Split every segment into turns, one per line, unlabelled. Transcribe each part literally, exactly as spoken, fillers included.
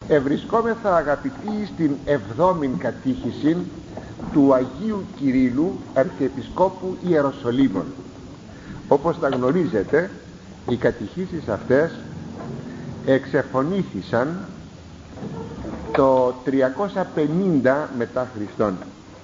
Ευρισκόμεθα, αγαπητοί, στην εβδόμην κατήχηση του Αγίου Κυρίλλου Αρχιεπισκόπου Ιεροσολύμων. Όπως τα γνωρίζετε, οι κατηχήσεις αυτές εξεφωνήθησαν το τριακόσια πενήντα μετά Χριστόν.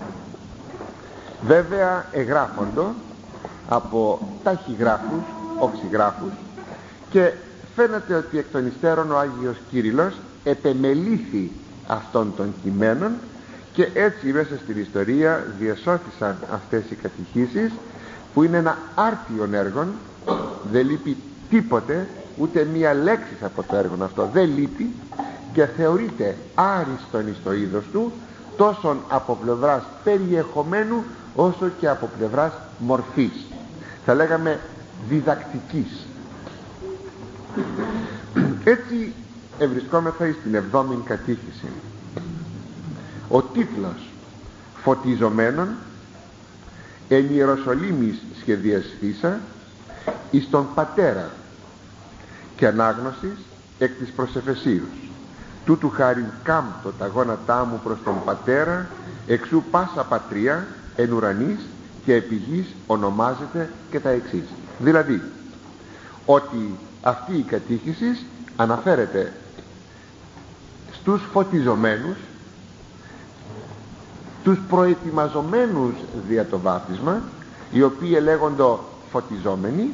Βέβαια εγγράφοντο από ταχυγράφους, οξυγράφους, και φαίνεται ότι εκ των υστέρων ο Άγιος Κύριλλος επεμελήθη αυτών των κειμένων, και έτσι μέσα στην ιστορία διεσώθησαν αυτές οι κατηχήσεις, που είναι ένα άρτιον έργο. Δεν λείπει τίποτε, ούτε μία λέξη από το έργο αυτό δεν λείπει, και θεωρείται άριστον εις το είδος του, τόσο από πλευράς περιεχομένου όσο και από πλευράς μορφής, θα λέγαμε διδακτικής. Έτσι ευρισκόμεθα στην εβδόμην κατήχηση. Ο τίτλος «Φωτιζομένων εν Ιεροσολύμης σχεδιασθήσα εις τον Πατέρα και ανάγνωσης εκ της προσεφεσίους, τούτου χάριν κάμπτω τα γόνατά μου προς τον Πατέρα, εξού πάσα πατρία εν ουρανής και επί γης ονομάζεται», και τα εξής. Δηλαδή ότι αυτή η κατήχηση αναφέρεται στους φωτιζομένους, τους προετοιμαζομένους δια το βάπτισμα, οι οποίοι λέγοντο φωτιζόμενοι,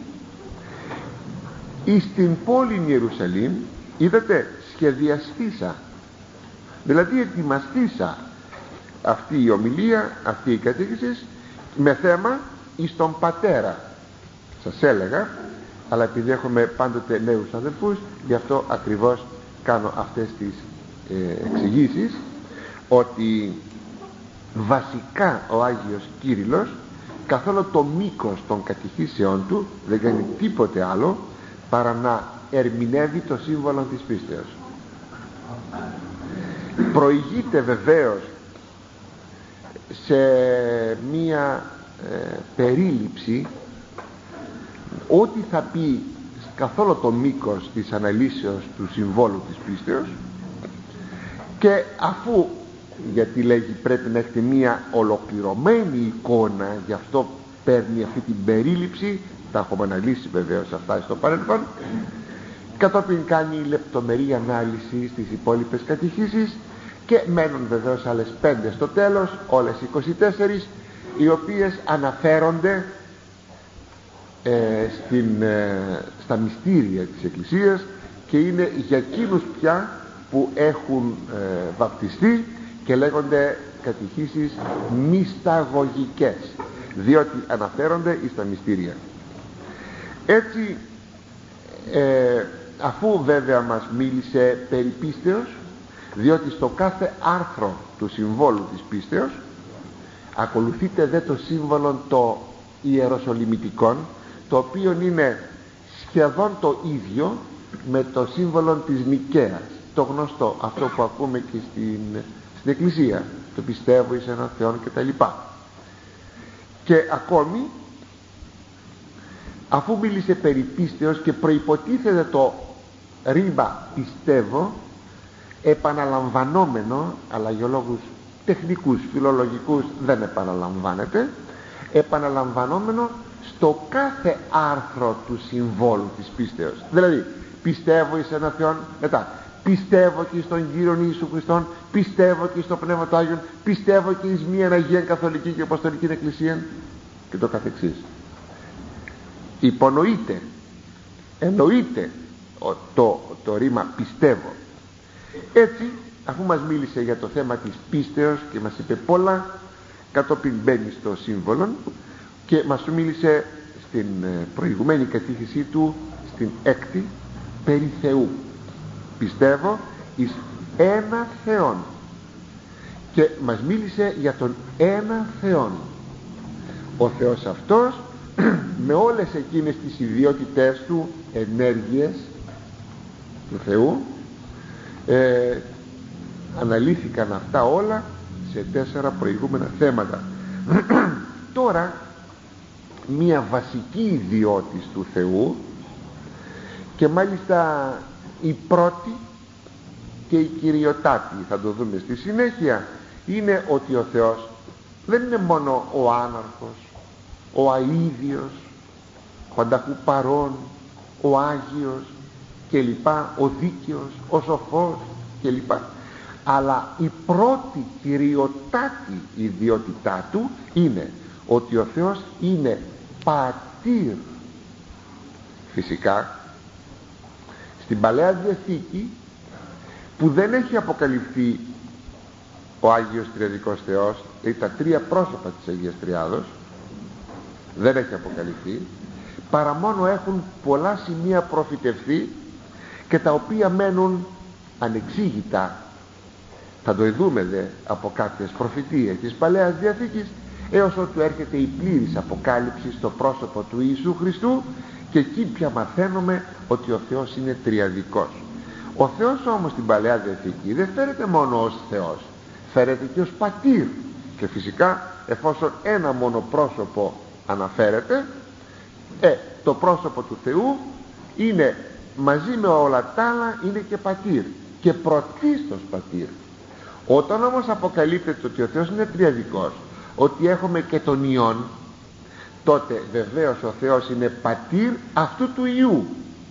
εις την πόλη Ιερουσαλήμ. Είδατε, σχεδιαστήσα, δηλαδή ετοιμαστήσα αυτή η ομιλία, αυτή η κατήχηση, με θέμα εις τον Πατέρα. Σας έλεγα, αλλά επειδή έχουμε πάντοτε νέους αδελφούς, γι' αυτό ακριβώς κάνω αυτές τις ε, εξηγήσεις, ότι βασικά ο Άγιος Κύριλλος καθόλου το μήκος των κατηχήσεών του δεν κάνει τίποτε άλλο παρά να ερμηνεύει το σύμβολο της πίστεως. Προηγείται βεβαίως σε μία ε, περίληψη ό,τι θα πει καθόλου το μήκος της αναλύσεως του συμβόλου της πίστεως, και αφού, γιατί λέγει πρέπει να έχετε μία ολοκληρωμένη εικόνα, γι' αυτό παίρνει αυτή την περίληψη, τα έχουμε αναλύσει βεβαίως αυτά στο παρελθόν, κατόπιν κάνει λεπτομερή ανάλυση στις υπόλοιπες κατηχήσεις, και μένουν βεβαίως άλλες πέντε στο τέλος, όλες είκοσι τέσσερις, οι οποίες αναφέρονται ε, στην, ε, στα μυστήρια της Εκκλησίας, και είναι για εκείνους πια που έχουν ε, βαπτιστεί, και λέγονται κατηχήσεις μυσταγωγικές, διότι αναφέρονται εις τα μυστήρια. Έτσι ε, αφού βέβαια μας μίλησε περί πίστεως, διότι στο κάθε άρθρο του συμβόλου της πίστεως ακολουθείται δε το σύμβολο το ιεροσολυμητικόν, το οποίο είναι σχεδόν το ίδιο με το σύμβολο της Νικαίας, το γνωστό, αυτό που ακούμε και στην, στην Εκκλησία, το πιστεύω εις έναν Θεόν και τα λοιπά. Και ακόμη, αφού μίλησε περί πίστεως και προϋποτίθεται το ρήμα πιστεύω, επαναλαμβανόμενο, αλλά για λόγους τεχνικούς, φιλολογικούς δεν επαναλαμβάνεται, επαναλαμβανόμενο στο κάθε άρθρο του συμβόλου της πίστεως. Δηλαδή πιστεύω εις έναν Θεόν, μετά πιστεύω και στον Κύριον Ιησού Χριστόν, πιστεύω και στο Πνεύμα του Άγιον, πιστεύω και εις μία Αγία Καθολική και Αποστολική Εκκλησία, και το καθεξής. Υπονοείται, εννοείται το, το, το ρήμα πιστεύω. Έτσι, αφού μας μίλησε για το θέμα της πίστεως και μας είπε πολλά, κατόπιν μπαίνει στο σύμβολο και μας μίλησε στην προηγουμένη κατήχησή του, στην έκτη, περί Θεού. Πιστεύω εις ένα Θεόν, και μας μίλησε για τον ένα Θεόν. Ο Θεός αυτός με όλες εκείνες τις ιδιότητές του, ενέργειες του Θεού, ε, αναλύθηκαν αυτά όλα σε τέσσερα προηγούμενα θέματα. Τώρα μία βασική ιδιότης του Θεού, και μάλιστα η πρώτη και η κυριοτάτη, θα το δούμε στη συνέχεια, είναι ότι ο Θεός δεν είναι μόνο ο άναρχος, ο αίδιος, πανταχού παρών, ο Άγιος και λοιπά, ο δίκαιος, ο σοφός και λοιπά, αλλά η πρώτη κυριοτάτη ιδιότητά του είναι ότι ο Θεός είναι πατήρ. Φυσικά στην Παλαιά Διαθήκη, που δεν έχει αποκαλυφθεί ο Άγιος Τριαδικός Θεός, δηλαδή τα τρία πρόσωπα της Αγίας Τριάδος, δεν έχει αποκαλυφθεί, παρά μόνο έχουν πολλά σημεία προφητευθεί και τα οποία μένουν ανεξήγητα. Θα το δούμε δε από κάποιες προφητείες της Παλαιάς Διαθήκης, έως ότου έρχεται η πλήρης αποκάλυψη στο πρόσωπο του Ιησού Χριστού, και εκεί πια μαθαίνουμε ότι ο Θεός είναι τριαδικός. Ο Θεός όμως στην Παλαιά Διαθήκη δεν φέρεται μόνο ως Θεός, φέρεται και ως πατήρ, και φυσικά εφόσον ένα μόνο πρόσωπο αναφέρεται, ε, το πρόσωπο του Θεού είναι μαζί με όλα τα άλλα, είναι και πατήρ, και πρωτίστως πατήρ. Όταν όμως αποκαλύπτεται ότι ο Θεός είναι τριαδικός, ότι έχουμε και τον Υιόν, τότε βεβαίως ο Θεός είναι πατήρ αυτού του Υιού,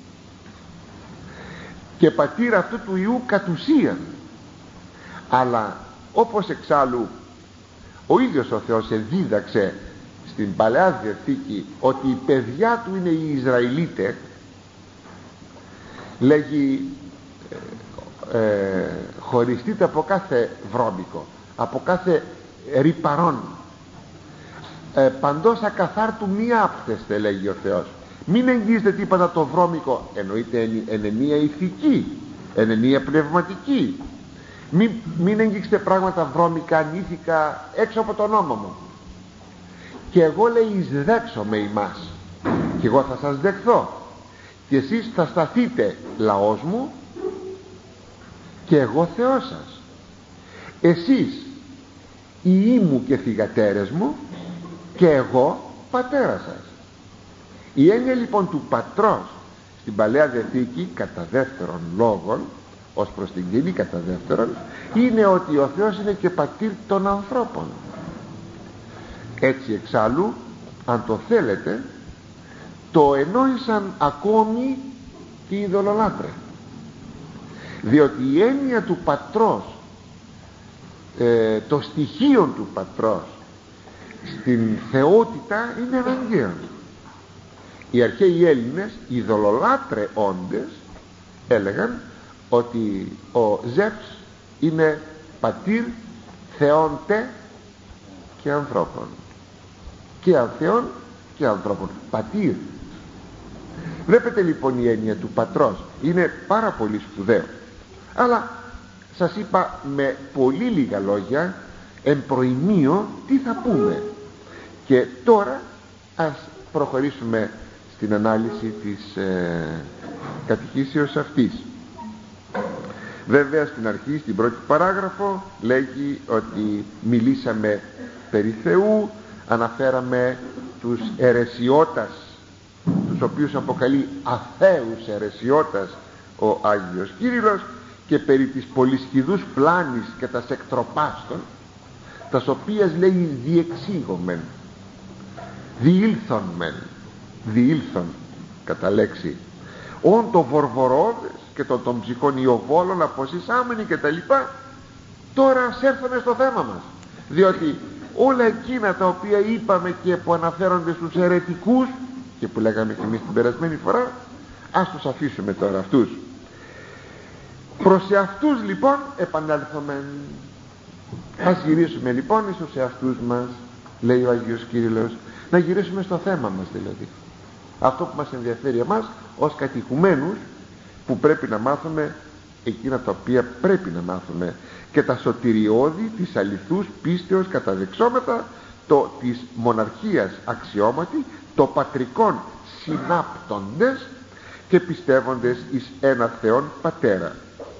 και πατήρ αυτού του Υιού κατ' ουσίαν. Αλλά όπως εξάλλου ο ίδιος ο Θεός εδίδαξε στην Παλαιά Διαθήκη ότι η παιδιά του είναι οι Ισραηλίτες, λέγει ε, ε, χωριστείτε από κάθε βρώμικο, από κάθε ρυπαρόν, ε, παντός ακαθάρτου μη άπτεστε, λέγει ο Θεός. Μην εγγύζετε τίποτα το βρώμικο, εννοείται εν εννοία ηθική, εν εννοία πνευματική. Μην, μην εγγίξετε πράγματα βρώμικα, ανήθικα, έξω από τον νόμο μου. Και εγώ, λέει, εισδέξομαι ημάς, και εγώ θα σας δεχθώ, και εσείς θα σταθείτε λαός μου και εγώ Θεός σας, εσείς οι μου και θυγατέρες μου και εγώ πατέρα σας. Η έννοια λοιπόν του πατρός στην Παλαιά Διαθήκη, κατά δεύτερον λόγων, ως προς την κοινή κατά δεύτερον, είναι ότι ο Θεός είναι και πατήρ των ανθρώπων. Έτσι εξάλλου, αν το θέλετε, το ενόησαν ακόμη και οι ειδωλολάτρες, διότι η έννοια του πατρός, ε, το στοιχείο του πατρός στην θεότητα είναι αναγκαίο. Οι αρχαίοι Έλληνες, οι ειδωλολάτρε όντες, έλεγαν ότι ο Ζεύς είναι πατήρ θεών τε και ανθρώπων, και ανθεών και ανθρώπων, πατήρ. Βλέπετε λοιπόν η έννοια του πατρός είναι πάρα πολύ σπουδαίο. Αλλά σας είπα με πολύ λίγα λόγια εν προημείο τι θα πούμε, και τώρα ας προχωρήσουμε στην ανάλυση της ε, κατηχήσεως αυτής. Βέβαια στην αρχή, στην πρώτη παράγραφο, λέγει ότι μιλήσαμε περί Θεού, αναφέραμε τους αιρεσιώτας, τους οποίους αποκαλεί αθέους αιρεσιώτας ο Άγιος Κύριλλος, και περί της πολυσχηδούς πλάνης και τας εκτροπάστων, τας οποίας λέει διεξήγομεν, διήλθον μεν, διήλθον κατά λέξη, όν το βορβορόδες και το των ψυχών ιοβόλων αποσυσάμενοι και τα λοιπά. Τώρα ας έρθουμε στο θέμα μας, διότι όλα εκείνα τα οποία είπαμε και που αναφέρονται στους αιρετικούς και που λέγαμε και εμείς την περασμένη φορά, ας τους αφήσουμε τώρα αυτούς. Προς εαυτούς λοιπόν επανέλθουμε. Ας γυρίσουμε λοιπόν στους εαυτούς μας, λέει ο Άγιος Κύριλλος, να γυρίσουμε στο θέμα μας, δηλαδή αυτό που μας ενδιαφέρει εμάς ως κατηχουμένους, που πρέπει να μάθουμε εκείνα τα οποία πρέπει να μάθουμε, και τα σωτηριώδη της αληθούς πίστεως καταδεξόμετα, το της μοναρχίας αξιώματι, το πατρικόν συνάπτοντες και πιστεύοντες εις ένα Θεόν Πατέρα.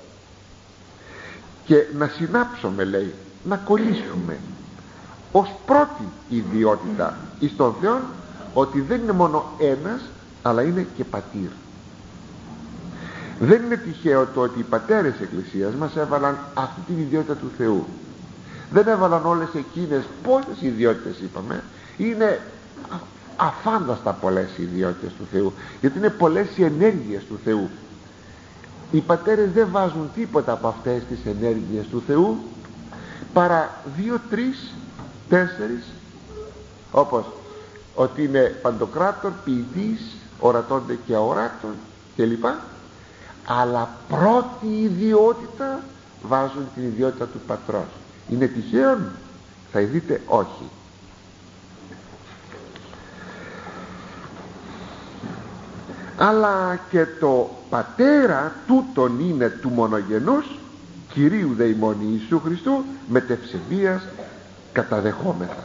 Και να συνάψουμε, λέει, να κολλήσουμε ως πρώτη ιδιότητα εις τον Θεόν, ότι δεν είναι μόνο ένας, αλλά είναι και πατήρ. Δεν είναι τυχαίο το ότι οι πατέρες της Εκκλησίας μας έβαλαν αυτή την ιδιότητα του Θεού. Δεν έβαλαν όλες εκείνες, πόσες ιδιότητες είπαμε, είναι αφάνταστα πολλές οι ιδιότητες του Θεού, γιατί είναι πολλές οι ενέργειες του Θεού. Οι πατέρες δεν βάζουν τίποτα από αυτές τις ενέργειες του Θεού παρά δύο, τρεις, τέσσερις, όπως ότι είναι παντοκράτορ, ποιητής, ορατώνται και αοράτων κλπ. Αλλά πρώτη ιδιότητα βάζουν την ιδιότητα του πατρός. Είναι τυχαίον? Θα δείτε όχι. Αλλά και το πατέρα τούτον είναι του μονογενούς Κυρίου δε ημών Ιησού Χριστού μετευσεβίας καταδεχόμεθα.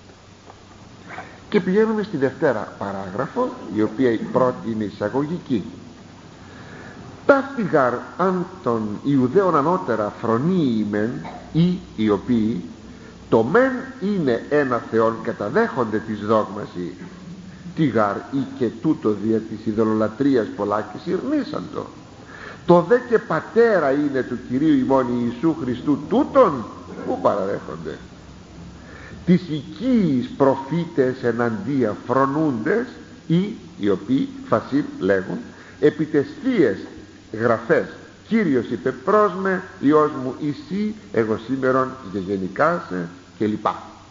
Και πηγαίνουμε στη δευτέρα παράγραφο, η οποία η πρώτη είναι εισαγωγική. Ταύτη γαρ αν των Ιουδαίων ανώτερα φρονεί μεν, ή οι οποίοι το μεν είναι ένα Θεόν καταδέχονται της δόγμαση, τι γαρ ή και τούτο δια της ειδωλολατρίας πολλάκις ειρνήσαντο. Το δε και πατέρα είναι του Κυρίου ημών Ιησού Χριστού τούτον που παραδέχονται. Τις οικίης προφήτες εναντία φρονούντες, ή οι οποίοι φασίλ λέγουν επί τες θείες γραφές Κύριος είπε προς με, Υιός μου εσύ, εγώ σήμερον γεγενικάσε κλπ.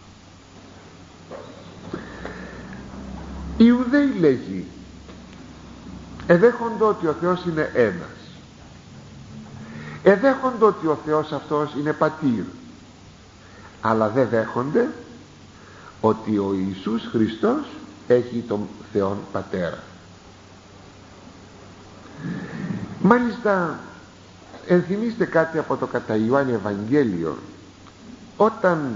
Οι Ιουδαίοι λέγει εδέχονται ότι ο Θεός είναι ένας, εδέχονται ότι ο Θεός αυτός είναι πατήρ, αλλά δεν δέχονται ότι ο Ιησούς Χριστός έχει τον Θεόν Πατέρα. Μάλιστα ενθυμίστε κάτι από το κατά Ιωάννη Ευαγγέλιο, όταν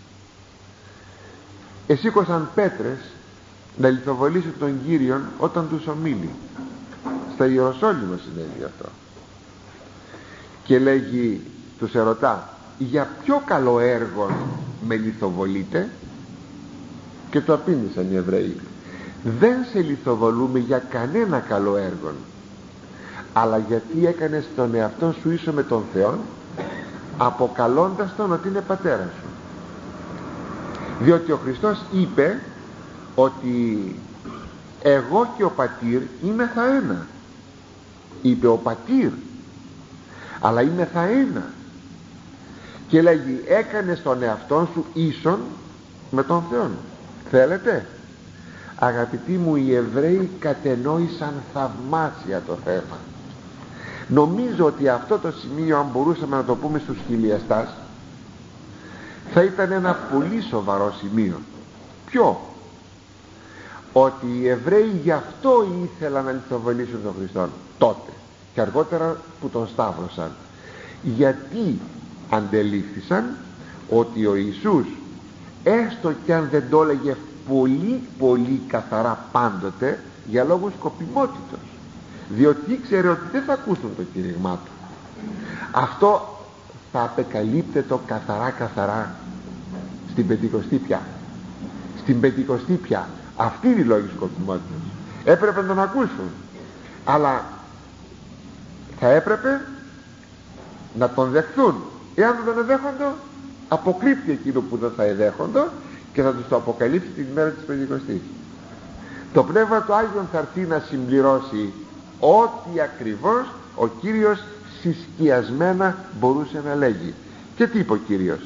εσήκωσαν πέτρες να λιθοβολήσουν τον Κύριον, όταν τους ομίλει στα Ιεροσόλυμα συνέβη αυτό, και λέγει, τους ερωτά, για ποιο καλό έργο με λιθοβολείτε? Και το απήντησαν οι Εβραίοι, δεν σε λιθοβολούμε για κανένα καλό έργο, αλλά γιατί έκανες τον εαυτό σου ίσο με τον Θεό, αποκαλώντας τον ότι είναι πατέρα σου. Διότι ο Χριστός είπε ότι εγώ και ο πατήρ είμαι θα ένα. Είπε ο πατήρ, αλλά είμαι θα ένα. Και λέγει, έκανες τον εαυτό σου ίσον με τον Θεό. Θέλετε? Αγαπητοί μου, οι Εβραίοι κατενόησαν θαυμάσια το θέμα. Νομίζω ότι αυτό το σημείο, αν μπορούσαμε να το πούμε στους χιλιαστάς, θα ήταν ένα πολύ σοβαρό σημείο. Ποιο? Ότι οι Εβραίοι γι' αυτό ήθελαν να λιθοβολήσουν τον Χριστό τότε και αργότερα που τον σταύρωσαν, γιατί αντελήφθησαν ότι ο Ιησούς, έστω κι αν δεν το έλεγε πολύ πολύ καθαρά πάντοτε, για λόγους σκοπιμότητος, διότι ήξερε ότι δεν θα ακούσουν το κήρυγμά του. Αυτό θα απεκαλύπτεται καθαρά καθαρά στην Πεντηκοστή πια. Στην Πεντηκοστή πια αυτή είναι η λόγη σκοπιμότητας. Έπρεπε να τον ακούσουν, αλλά θα έπρεπε να τον δεχθούν. Εάν δεν τον εδέχοντο, αποκρύπτει εκείνο που δεν θα εδέχοντο και θα τους το αποκαλύψει την ημέρα της Πεντηκοστής. Το Πνεύμα του Άγιον θα έρθει να συμπληρώσει ό,τι ακριβώς ο Κύριος συσκιασμένα μπορούσε να λέγει. Και τι είπε ο Κύριος?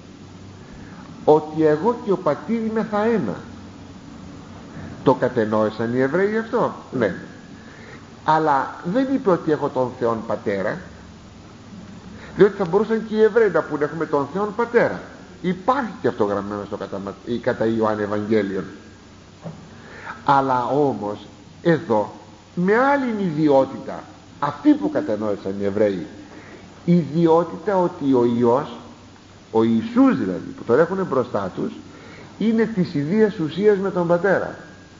Ότι εγώ και ο πατήρ είμαι θα ένα. Το κατενόησαν οι Εβραίοι αυτό? Ναι. Αλλά δεν είπε ότι έχω τον Θεόν Πατέρα, διότι θα μπορούσαν και οι Εβραίοι να πούνε έχουμε τον Θεόν Πατέρα. Υπάρχει και αυτό γραμμένο στο κατά, κατά Ιωάννη Ευαγγέλιο. Αλλά όμως εδώ με άλλη ιδιότητα, αυτή που κατενόησαν οι Εβραίοι, η ιδιότητα ότι ο Υιός, ο Ιησούς δηλαδή, που τον έχουν μπροστά τους, είναι της ιδίας ουσίας με τον Πατέρα.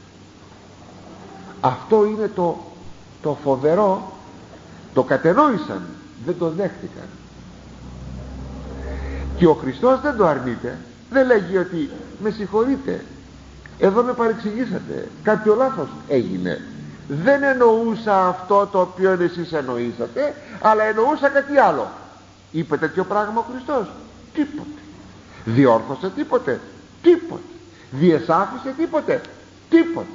Αυτό είναι το, το φοβερό. Το κατενόησαν, δεν το δέχτηκαν. Και ο Χριστός δεν το αρνείται. Δεν λέγει ότι με συγχωρείτε, εδώ με παρεξηγήσατε, κάποιο λάθος έγινε, δεν εννοούσα αυτό το οποίο εσείς εννοήσατε, αλλά εννοούσα κάτι άλλο. Είπε τέτοιο πράγμα ο Χριστός? Τίποτε. Διόρθωσε τίποτε? Τίποτε. Διεσάφισε τίποτε? Τίποτε.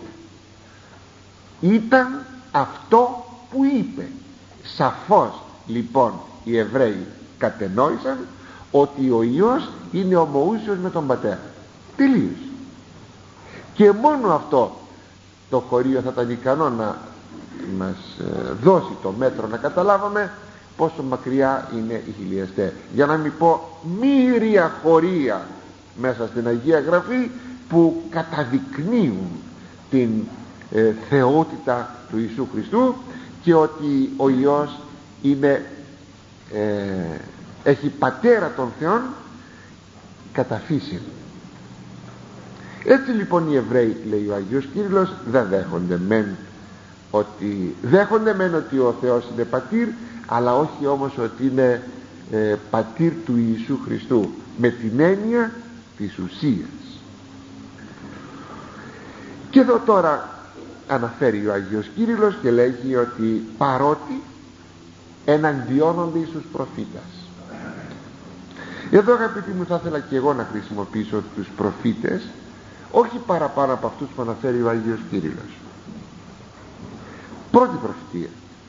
Ήταν αυτό που είπε. Σαφώς λοιπόν οι Εβραίοι κατενόησαν ότι ο Υιός είναι ομοούσιος με τον Πατέρα. Τελείως. Και μόνο αυτό το χωρίο θα ήταν ικανό να μας δώσει το μέτρο να καταλάβαμε πόσο μακριά είναι οι χιλιαστέ, για να μην πω μύρια χωρία μέσα στην Αγία Γραφή που καταδεικνύουν την ε, θεότητα του Ιησού Χριστού και ότι ο Υιός είναι, ε, έχει πατέρα των Θεών κατά φύση. Έτσι λοιπόν οι Εβραίοι, λέει ο Άγιος Κύριλλος, δεν δέχονται μεν ότι, δέχονται μεν ότι ο Θεός είναι πατήρ, αλλά όχι όμως ότι είναι ε, πατήρ του Ιησού Χριστού με την έννοια της ουσίας. Και εδώ τώρα αναφέρει ο Άγιος Κύριλλος και λέγει ότι παρότι εναντιώνονται εις τους προφήτας. Εδώ αγαπητοί μου θα ήθελα και εγώ να χρησιμοποιήσω τους προφήτες, όχι παραπάνω από αυτούς που αναφέρει ο Άγιος Κύριλλος. Πρώτη προφητεία.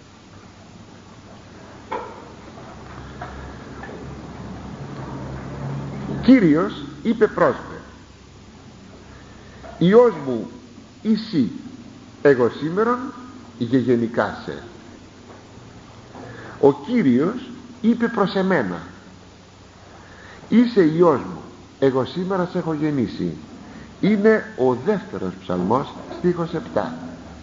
Κύριος είπε πρόσπε, Υιός μου εσύ, εγώ σήμερον γεγενικά σε. Ο Κύριος είπε προς εμένα, είσαι Υιός μου, εγώ σήμερα σε έχω γεννήσει. Είναι ο δεύτερος ψαλμός, στίχος επτά.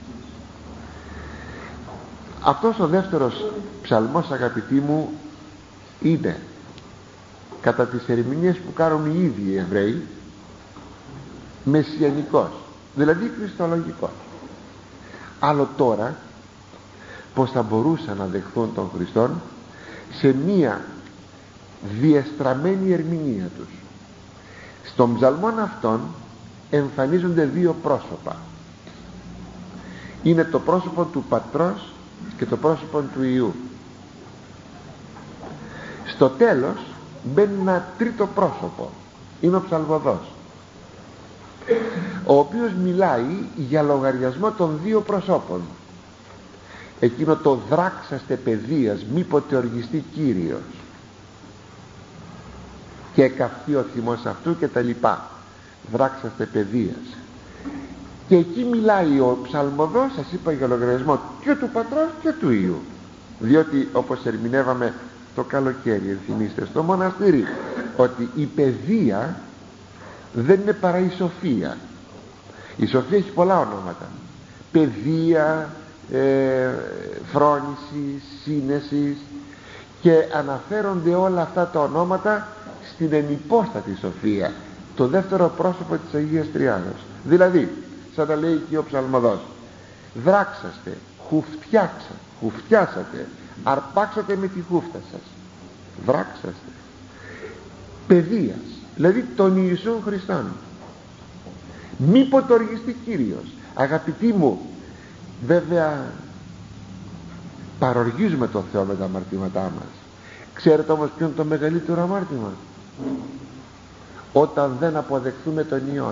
Αυτός ο δεύτερος ψαλμός, αγαπητοί μου, είναι κατά τις ερμηνείες που κάνουν οι ίδιοι οι Εβραίοι μεσιανικός, δηλαδή χριστολογικός. Άλλο τώρα πως θα μπορούσαν να δεχθούν τον Χριστόν σε μία διεστραμμένη ερμηνεία τους. Στον ψαλμόν αυτόν εμφανίζονται δύο πρόσωπα. Είναι το πρόσωπο του Πατρός και το πρόσωπο του Υιού. Στο τέλος μπαίνει ένα τρίτο πρόσωπο, είναι ο ψαλμοδός, ο οποίος μιλάει για λογαριασμό των δύο προσώπων. Εκείνο το δράξαστε παιδείας, μήποτε οργιστεί Κύριος και καυθεί ο θυμός αυτού και τα λοιπά. Δράξαστε παιδείας. Και εκεί μιλάει ο ψαλμοδός, σας είπα, για λογαριασμό και του Πατρός και του Υιού, διότι όπως ερμηνεύαμε το καλοκαίρι, ενθυμίστε, στο μοναστήρι, ότι η παιδεία δεν είναι παρά η σοφία. Η σοφία έχει πολλά ονόματα. Παιδεία, ε, φρόνηση, σύνεση, και αναφέρονται όλα αυτά τα ονόματα στην ενυπόστατη σοφία, το δεύτερο πρόσωπο της Αγίας Τριάδος. Δηλαδή, σαν τα λέει και ο ψαλμοδός, δράξαστε, χουφτιάξατε, χουφτιάσατε, αρπάξατε με τη χούφτα σας, δράξαστε παιδείας, δηλαδή τον Ιησού Χριστόν, μήποτε οργιστεί Κύριος. Αγαπητοί μου, βέβαια παροργίζουμε τον Θεό με τα αμαρτήματά μας. Ξέρετε όμως ποιο είναι το μεγαλύτερο αμάρτημα? Όταν δεν αποδεχθούμε τον Υιόν,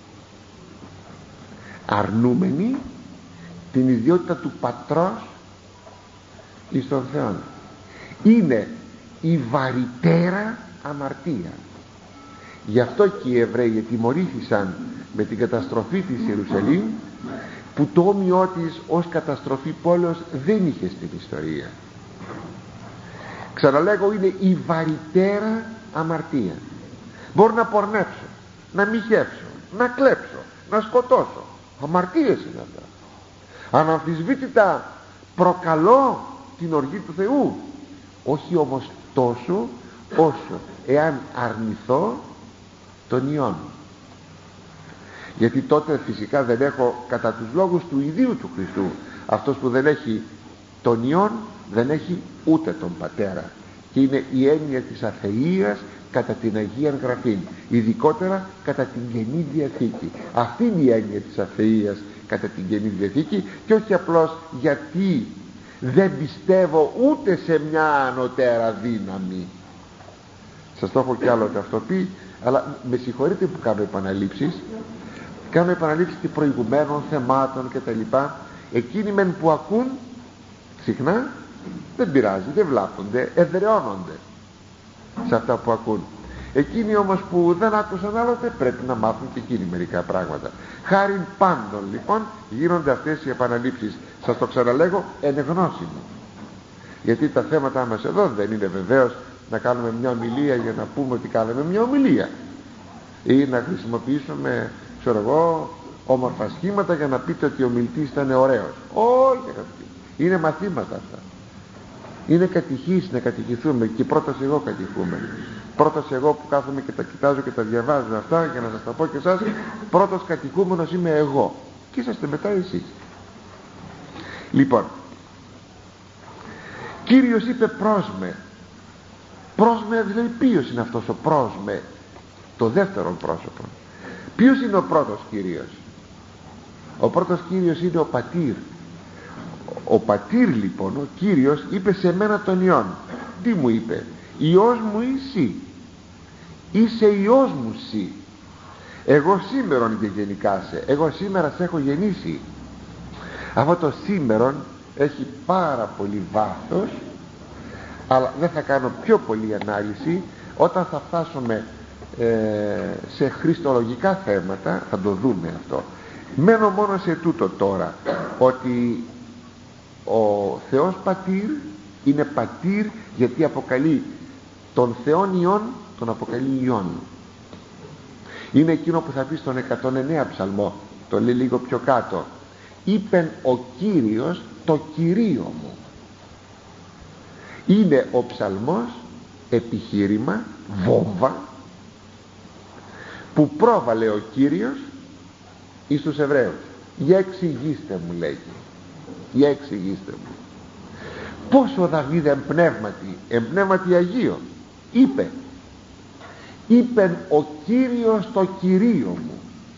αρνούμενοι την ιδιότητα του Πατρός εις τον Θεό. Είναι η βαρυτέρα αμαρτία. Γι' αυτό και οι Εβραίοι ετιμωρήθησαν με την καταστροφή της Ιερουσαλήμ, που το όμοιό της ως καταστροφή πόλεως δεν είχε στην ιστορία. Ξαναλέγω, είναι η βαρυτέρα αμαρτία. Μπορώ να πορνέψω, να μοιχεύσω, να κλέψω, να σκοτώσω. Αμαρτίες είναι αυτά. Αναμφισβήτητα προκαλώ την οργή του Θεού, όχι όμως τόσο όσο εάν αρνηθώ τον Υιόν. Γιατί τότε φυσικά δεν έχω, κατά τους λόγους του ιδίου του Χριστού, αυτός που δεν έχει τον Υιόν δεν έχει ούτε τον Πατέρα, και είναι η έννοια της αθείας κατά την Αγία Γραφή, ειδικότερα κατά την Καινή Διαθήκη. Αυτή είναι η έννοια της αθείας κατά την Καινή Διαθήκη, και όχι απλώς γιατί δεν πιστεύω ούτε σε μια ανωτέρα δύναμη. Σας το έχω κι άλλο αυτό πει, αλλά με συγχωρείτε που κάνω επαναλήψεις. Κάνω επαναλήψεις και προηγουμένων θεμάτων και τα λοιπά. Εκείνοι μεν που ακούν συχνά δεν πειράζει, δεν βλάπτονται, εδραιώνονται σε αυτά που ακούν. Εκείνοι όμως που δεν άκουσαν άλλοτε πρέπει να μάθουν και εκείνοι μερικά πράγματα. Χάριν πάντων λοιπόν γίνονται αυτές οι επαναλήψεις. Σας το ξαναλέγω, εν γνώση μου. Γιατί τα θέματα μας εδώ δεν είναι βεβαίως να κάνουμε μια ομιλία για να πούμε ότι κάνουμε μια ομιλία, ή να χρησιμοποιήσουμε, ξέρω εγώ, όμορφα σχήματα για να πείτε ότι ο μιλητής ήταν ωραίος. Όχι, αγαπητοί, είναι μαθήματα αυτά. Είναι κατηχήσεις να κατηχηθούμε, και πρώτος εγώ κατηχούμε. Πρώτος εγώ που κάθομαι και τα κοιτάζω και τα διαβάζω αυτά για να σας τα πω και εσάς, πρώτος κατηχούμενος είμαι εγώ, και είσαστε μετά εσείς. Λοιπόν, Κύριος είπε πρόσμε. Πρόσμε δηλαδή ποιος είναι αυτός ο πρόσμε? Το δεύτερο πρόσωπο. Ποιος είναι ο πρώτος Κύριος? Ο πρώτος Κύριος είναι ο Πατήρ. Ο Πατήρ λοιπόν, ο Κύριος, είπε σε μένα τον Υιόν. Τι μου είπε? Υιός μου εσύ, είσαι Υιός μου εσύ, εγώ σήμερον και γενικά σε, εγώ σήμερα σε έχω γεννήσει. Αυτό το σήμερον έχει πάρα πολύ βάθος, αλλά δεν θα κάνω πιο πολύ ανάλυση. Όταν θα φτάσουμε ε, σε χριστολογικά θέματα θα το δούμε αυτό. Μένω μόνο σε τούτο τώρα, ότι ο Θεός Πατήρ είναι Πατήρ γιατί αποκαλεί τον Θεόν Υιόν, τον αποκαλεί Υιόν. Είναι εκείνο που θα πει στον εκατόν εννέα ψαλμό, το λέει λίγο πιο κάτω. Είπεν ο Κύριος το Κυρίο μου. Είναι ο ψαλμός επιχείρημα, βόμβα, που πρόβαλε ο Κύριος εις τους Εβραίους. Για εξηγήστε μου, λέγει, για εξηγήστε μου πόσο ο Δαβίδ εμπνεύματι, εμπνεύματι Αγίο, είπε, είπεν ο Κύριος το Κυρίο μου,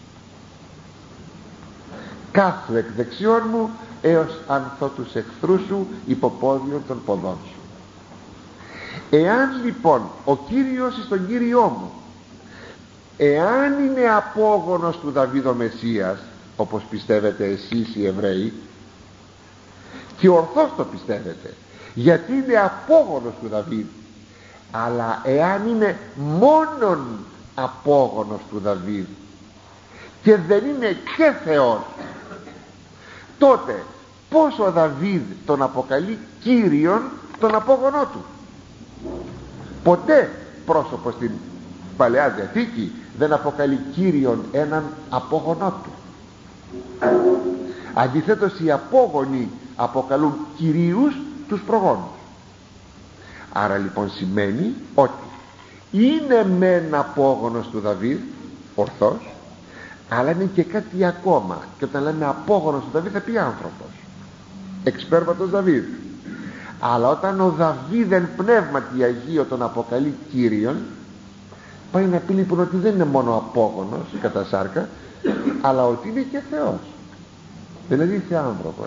κάθου εκ δεξιών μου έως ανθώ τους εχθρούς σου υποπόδιον των ποδών σου. Εάν λοιπόν ο Κύριος εις τον Κύριό μου, εάν είναι απόγονος του Δαβίδ ο Μεσσίας, όπως πιστεύετε εσείς οι Εβραίοι, και ορθώς το πιστεύετε, γιατί είναι απόγονος του Δαβίδ, αλλά εάν είναι μόνον απόγονος του Δαβίδ και δεν είναι και Θεός, τότε πως ο Δαβίδ τον αποκαλεί Κύριον τον απόγονό του? Ποτέ πρόσωπο στην Παλαιά Διαθήκη δεν αποκαλεί Κύριον έναν απόγονό του. Αντιθέτως οι απόγονοι αποκαλούν κυρίους τους προγόνους. Άρα λοιπόν σημαίνει ότι είναι μεν απόγονος του Δαβίδ, ορθός, αλλά είναι και κάτι ακόμα. Και όταν λέμε απόγονος του Δαβίδ θα πει άνθρωπος, εξπέρματος Δαβίδ. Αλλά όταν ο Δαβίδ εν πνεύματι Αγίο τον αποκαλεί Κύριον, πάει να πει λοιπόν ότι δεν είναι μόνο απόγονος κατά σάρκα, αλλά ότι είναι και Θεός, δηλαδή θεάνθρωπος.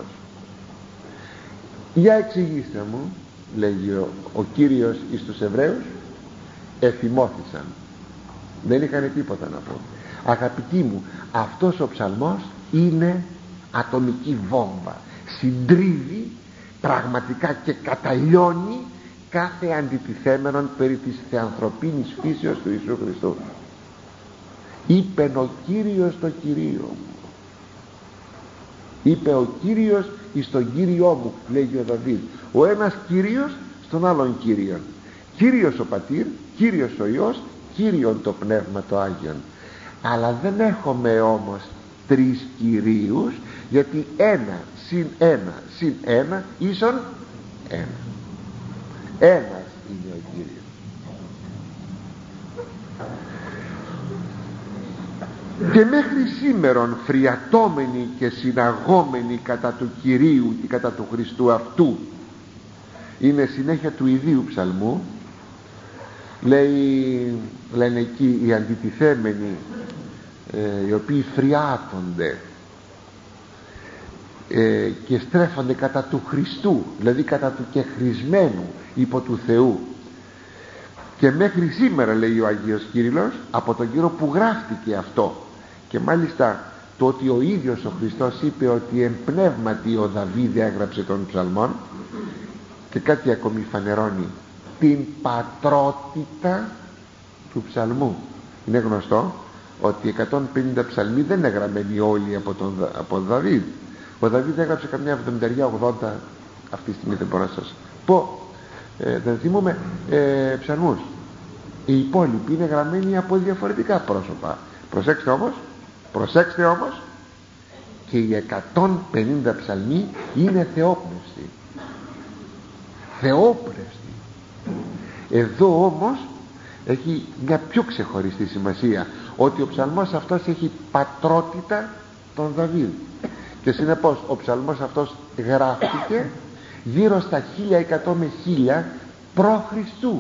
Για εξηγήστε μου, λέγει ο, ο Κύριος εις τους Εβραίους, εφημώθησαν, δεν είχαν τίποτα να πούν. Αγαπητοί μου, αυτός ο ψαλμός είναι ατομική βόμβα, συντρίβει πραγματικά και καταλλιώνει κάθε αντιτιθέμενον περί της θεανθρωπίνης φύσεως του Ιησού Χριστού. Είπεν ο Κύριος το Κυρίο μου, είπε ο Κύριος εις τον Κύριό μου, λέγει ο Δαβίδ. Ο ένας Κύριος στον άλλον Κύριον. Κύριος ο Πατήρ, Κύριος ο Υιός, Κύριον το Πνεύμα το Άγιον. Αλλά δεν έχουμε όμως τρεις Κυρίους, γιατί ένα συν ένα συν ένα ίσον ένα. Ένας είναι ο Κύριος. Και μέχρι σήμερον φριατώμενοι και συναγόμενοι κατά του Κυρίου και κατά του Χριστού αυτού, είναι συνέχεια του ιδίου ψαλμού, λέει, λένε εκεί οι αντιτιθέμενοι, ε, οι οποίοι φριάτονται, ε, και στρέφονται κατά του Χριστού, δηλαδή κατά του κεχρισμένου υπό του Θεού. Και μέχρι σήμερα, λέει ο Αγίος Κύριλλος, από τον καιρό που γράφτηκε αυτό, και μάλιστα το ότι ο ίδιος ο Χριστός είπε ότι εν πνεύματι ο Δαβίδ έγραψε των ψαλμών, και κάτι ακόμη φανερώνει την πατρότητα του ψαλμού. Είναι γνωστό ότι εκατόν πενήντα ψαλμοί δεν είναι γραμμένοι όλοι από τον, από τον Δαβίδ. Ο Δαβίδ έγραψε καμιά εβδομήντα ογδόντα, αυτή τη στιγμή δεν μπορώ να σας πω, ε, δεν θυμούμαι, ε, ψαλμούς. Οι υπόλοιποι είναι γραμμένοι από διαφορετικά πρόσωπα. Προσέξτε όμως, προσέξτε όμως, και οι εκατόν πενήντα ψαλμοί είναι θεόπνευστοι. Θεόπνευστοι. Εδώ όμως έχει μια πιο ξεχωριστή σημασία, ότι ο ψαλμός αυτός έχει πατρότητα των Δαβίδ, και συνεπώς ο ψαλμός αυτός γράφτηκε γύρω στα χίλια εκατό με χίλια προ Χριστού.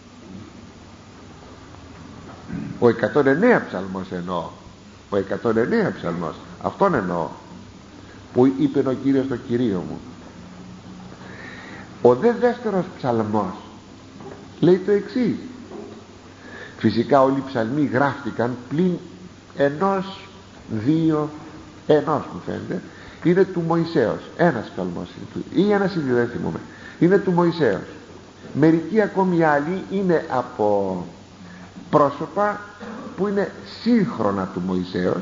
Ο εκατόν εννέα ψαλμός εννοώ, ο εκατόν εννέα ψαλμός, αυτόν εννοώ, που είπε ο Κύριος το Κυρίο μου. Ο δε δεύτερος ψαλμός λέει το εξής. Φυσικά όλοι οι ψαλμοί γράφτηκαν πλην ενός, δύο, ενός μου φαίνεται, είναι του Μωυσέως. Ένας ψαλμός ή ένας ή δύο, δεν θυμούμαι, είναι του Μωυσέως. Μερικοί ακόμη άλλοι είναι από πρόσωπα που είναι σύγχρονα του Μωυσέως,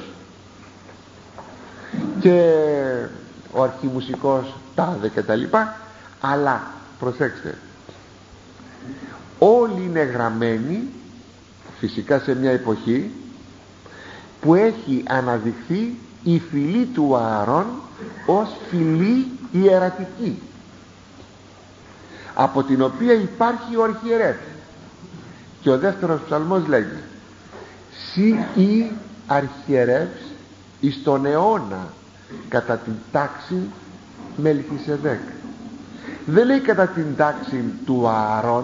και ο αρχιμουσικός τάδε και τα λοιπά. Αλλά προσέξτε, όλοι είναι γραμμένοι φυσικά σε μια εποχή που έχει αναδειχθεί η φυλή του Ααρών ως φυλή ιερατική, από την οποία υπάρχει ο αρχιερεύς. Και ο δεύτερος ψαλμός λέγει «Συ ή αρχιερεύς εις τον αιώνα κατά την τάξη Μελχισεδέκ». Δεν λέει κατά την τάξη του Ααρών.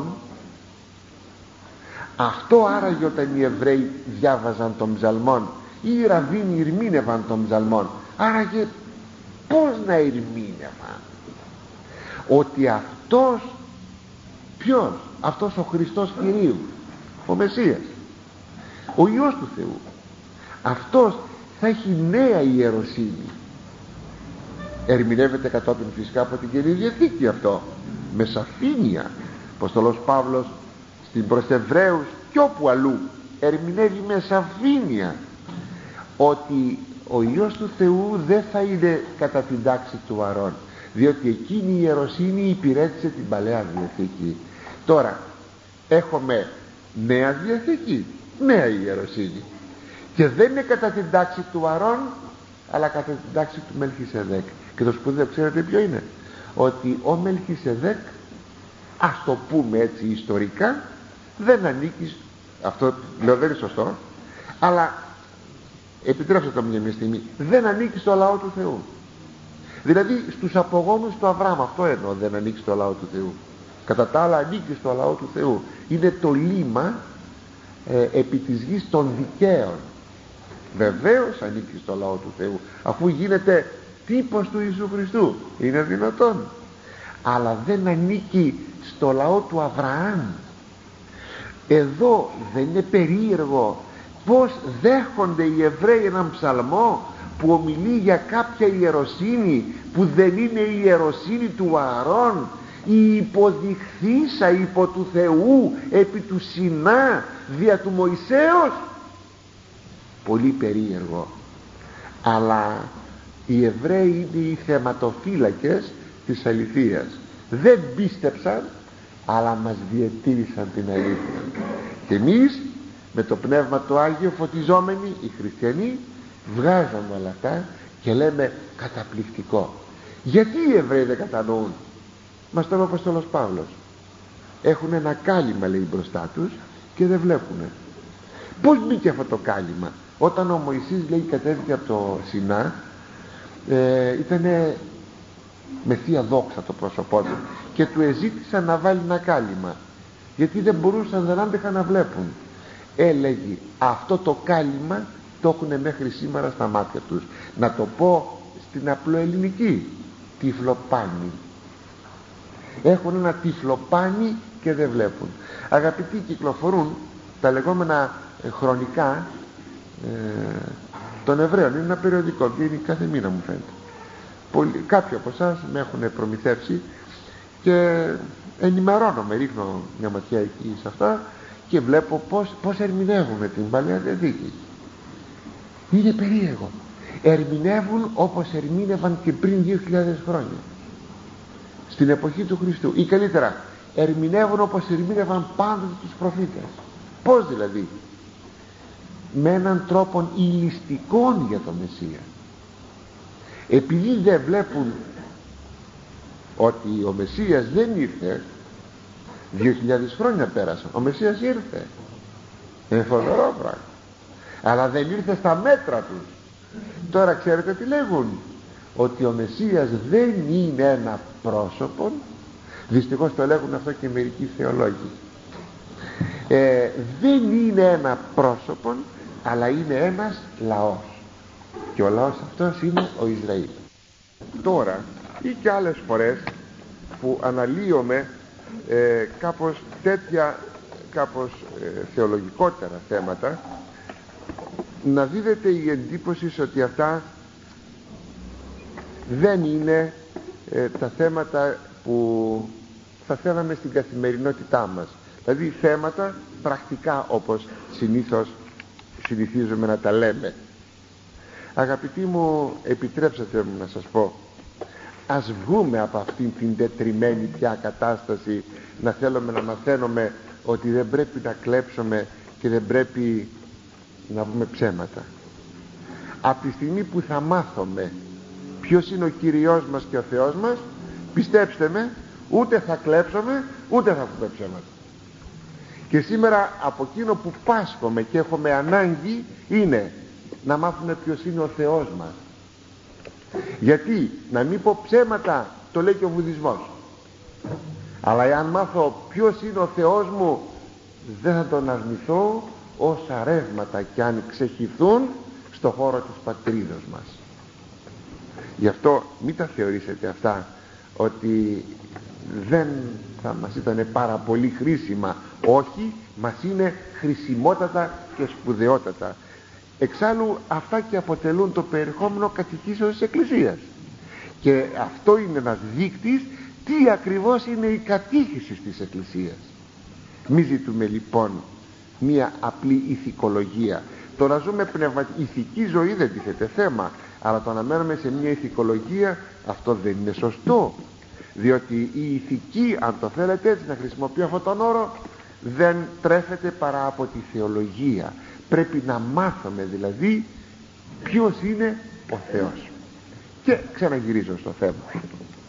Αυτό άραγε όταν οι Εβραίοι διάβαζαν των ψαλμών, ή οι Ραββίνοι ερμήνευαν των ψαλμών, άραγε πως να ερμήνευαν? Ότι αυτός, ποιος? Αυτός ο Χριστός Κυρίου, ο Μεσσίας, ο Υιός του Θεού, αυτός θα έχει νέα ιεροσύνη. Ερμηνεύεται κατόπιν φυσικά από την Καινή Διαθήκη αυτό, με σαφήνεια. Αποστολός Παύλος στην προς Εβραίους κι όπου αλλού ερμηνεύει με σαφήνεια ότι ο Υιός του Θεού δεν θα είναι κατά την τάξη του Αρών, διότι εκείνη η ιεροσύνη υπηρέτησε την Παλαιά Διαθήκη. Τώρα έχουμε Νέα Διαθήκη, νέα ιεροσύνη, και δεν είναι κατά την τάξη του Αρών, αλλά κατά την τάξη του Μελχισεδέκ. Και το σπουδαίο ξέρετε ποιο είναι? Ότι ο Μελχισεδέκ, ας το πούμε έτσι ιστορικά, δεν ανήκει, αυτό λέω δεν είναι σωστό, αλλά επιτρέψτε το μια στιγμή, δεν ανήκει στο λαό του Θεού. Δηλαδή στους απογόνους του Αβραάμ, αυτό εννοώ, δεν ανήκει στο λαό του Θεού. Κατά τα άλλα ανήκει στο λαό του Θεού. Είναι το λίμα ε, επί της γης των δικαίων. Βεβαίως ανήκει στο λαό του Θεού, αφού γίνεται τύπος του Ιησού Χριστού. Είναι δυνατόν? Αλλά δεν ανήκει στο λαό του Αβραάμ. Εδώ δεν είναι περίεργο πως δέχονται οι Εβραίοι έναν ψαλμό που ομιλεί για κάποια ιεροσύνη που δεν είναι η ιεροσύνη του Ααρών, η υποδειχθήσα υπό του Θεού επί του Σινά δια του Μωυσέως? Πολύ περίεργο. Αλλά οι Εβραίοι είναι οι θεματοφύλακες της αληθείας. Δεν πίστεψαν, αλλά μας διατήρησαν την αλήθεια. Και εμείς με το Πνεύμα το Άγιο φωτιζόμενοι οι χριστιανοί βγάζαμε όλα αυτά και λέμε καταπληκτικό. Γιατί οι Εβραίοι δεν κατανοούν? Μας το είπε ο Απόστολος Παύλος. Έχουν ένα κάλυμα, λέει, μπροστά τους και δεν βλέπουνε. Πώς μπήκε αυτό το κάλυμα? Όταν ο Μωυσής, λέει, κατέβηκε από το Σινά, ε, ήτανε με θεία δόξα το πρόσωπό του και του εζήτησαν να βάλει ένα κάλυμα, γιατί δεν μπορούσαν, δεν άντεχαν να βλέπουν. Έλεγε αυτό το κάλυμα το έχουν μέχρι σήμερα στα μάτια τους. Να το πω την απλοελληνική, τυφλοπάνη. Έχουν ένα τυφλοπάνη και δεν βλέπουν. Αγαπητοί, κυκλοφορούν τα λεγόμενα ε, χρονικά ε, των Εβραίων. Είναι ένα περιοδικό, βγαίνει κάθε μήνα μου φαίνεται. Πολλοί, κάποιοι από εσάς με έχουν προμηθεύσει και ενημερώνομαι, ρίχνω μια ματιά εκεί σε αυτά και βλέπω πως, πως ερμηνεύουμε την Παλαιά Διαθήκη. Είναι περίεργο. Ερμηνεύουν όπως ερμήνευαν και πριν δύο χιλιάδες χρόνια, στην εποχή του Χριστού, ή καλύτερα ερμηνεύουν όπως ερμήνευαν πάντοτε τους προφήτες. Πώς δηλαδή? Με έναν τρόπο ηλιστικών για το Μεσσία. Επειδή δεν βλέπουν ότι ο Μεσσίας δεν ήρθε, δύο χιλιάδες χρόνια πέρασαν, ο Μεσσίας ήρθε, είναι φοβερό πράγμα, αλλά δεν ήρθε στα μέτρα τους. Τώρα ξέρετε τι λέγουν? Ότι ο Μεσσίας δεν είναι ένα πρόσωπο. Δυστυχώς το λέγουν αυτό και μερικοί θεολόγοι. ε, δεν είναι ένα πρόσωπο, αλλά είναι ένας λαός, και ο λαός αυτός είναι ο Ισραήλ. Τώρα ή και άλλες φορές που αναλύομαι ε, κάπως τέτοια κάπως ε, θεολογικότερα θέματα, να δίδεται η εντύπωση ότι αυτά δεν είναι ε, τα θέματα που θα θέλαμε στην καθημερινότητά μας, δηλαδή θέματα πρακτικά, όπως συνήθως συνηθίζουμε να τα λέμε. Αγαπητοί μου, επιτρέψατε μου να σας πω, ας βγούμε από αυτήν την τετριμένη πια κατάσταση να θέλουμε να μαθαίνουμε ότι δεν πρέπει να κλέψουμε και δεν πρέπει να πούμε ψέματα. Από τη στιγμή που θα μάθουμε ποιος είναι ο Κύριος μας και ο Θεός μας, πιστέψτε με, ούτε θα κλέψουμε ούτε θα πούμε ψέματα. Και σήμερα από εκείνο που πάσχομαι και έχουμε ανάγκη είναι να μάθουμε ποιος είναι ο Θεός μας. Γιατί να μην πω ψέματα, το λέει και ο Βουδισμός, αλλά εάν μάθω ποιος είναι ο Θεός μου, δεν θα τον αρνηθώ όσα ρεύματα κι αν ξεχυθούν στο χώρο της πατρίδος μας. Γι' αυτό μην τα θεωρήσετε αυτά ότι δεν θα μας ήταν πάρα πολύ χρήσιμα. Όχι, μας είναι χρησιμότατα και σπουδαιότατα. Εξάλλου αυτά και αποτελούν το περιεχόμενο κατοικήσεως της Εκκλησίας, και αυτό είναι ένας δείκτης τι ακριβώς είναι η κατήχηση της Εκκλησίας. Μη ζητούμε λοιπόν μία απλή ηθικολογία. Το να ζούμε πνευματική ηθική ζωή δεν τίθεται θέμα, αλλά το να μένουμε σε μία ηθικολογία, αυτό δεν είναι σωστό, διότι η ηθική, αν το θέλετε έτσι να χρησιμοποιώ αυτόν τον όρο, δεν τρέφεται παρά από τη θεολογία. Πρέπει να μάθουμε δηλαδή ποιος είναι ο Θεός. Και ξαναγυρίζω στο θέμα.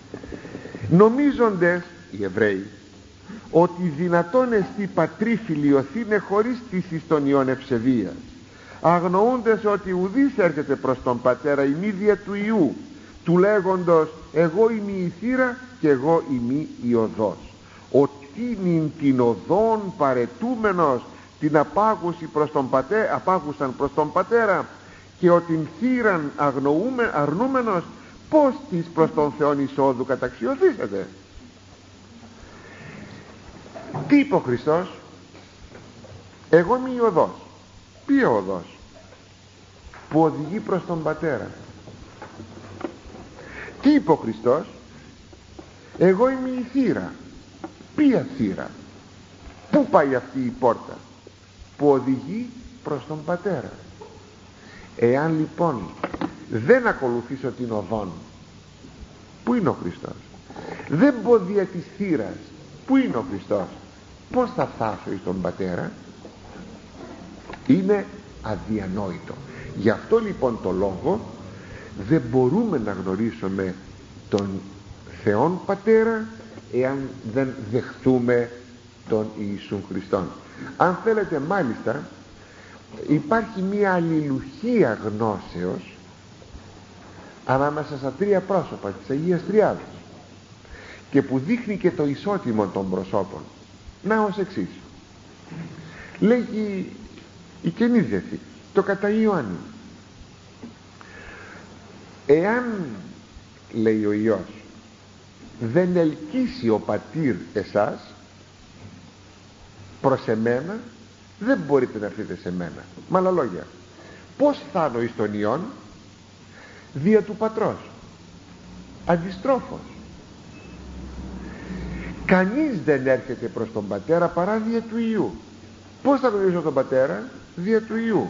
Νομίζοντες οι Εβραίοι ότι δυνατόν εστί πατρί φιλιοθήνε χωρίς της εις των ιών ευσεβίας, αγνοούντες ότι ουδής έρχεται προς τον πατέρα ημίδια του Υιού, του λέγοντος εγώ είμαι η θύρα και εγώ είμαι η οδός, ότι νυν την οδόν παρετούμενος την απάγουση προς τον πατέρα, απάγουσαν προς τον πατέρα, και ότι θύραν αγνοούμε, αρνούμενος, πως της προς τον Θεόν εισόδου καταξιωθήσετε. Τι είπε ο Χριστός? Εγώ είμαι η οδός. Ποια οδός? Που οδηγεί προς τον πατέρα. Τι είπε ο Χριστός? Εγώ είμαι η θύρα. Ποια θύρα? Πού πάει αυτή η πόρτα? Που οδηγεί προς τον πατέρα. Εάν λοιπόν δεν ακολουθήσω την οδόν, πού είναι ο Χριστός? Δεν πω δια της θύρας, πού είναι ο Χριστός? Πώς θα φτάσω εις τον πατέρα? Είναι αδιανόητο. Γι' αυτό λοιπόν το λόγο δεν μπορούμε να γνωρίσουμε τον Θεόν Πατέρα εάν δεν δεχθούμε τον Ιησούν Χριστόν. Αν θέλετε μάλιστα, υπάρχει μία αλληλουχία γνώσεως ανάμεσα στα τρία πρόσωπα της Αγίας Τριάδος, και που δείχνει και το ισότιμο των προσώπων. Να ως εξής λέγει η Καινή Διαθήκη, το κατά Ιωάννη: εάν λέει ο Υιός, δεν ελκύσει ο πατήρ εσάς προς εμένα, δεν μπορείτε να έρθετε σε μένα. Με άλλα λόγια, πως θάνω εις τον Υιόν? Δια του πατρός, αντιστρόφως. Κανείς δεν έρχεται προς τον πατέρα παρά δια του Υιού. Πως θα γνωρίζω τον πατέρα? Δια του Υιού.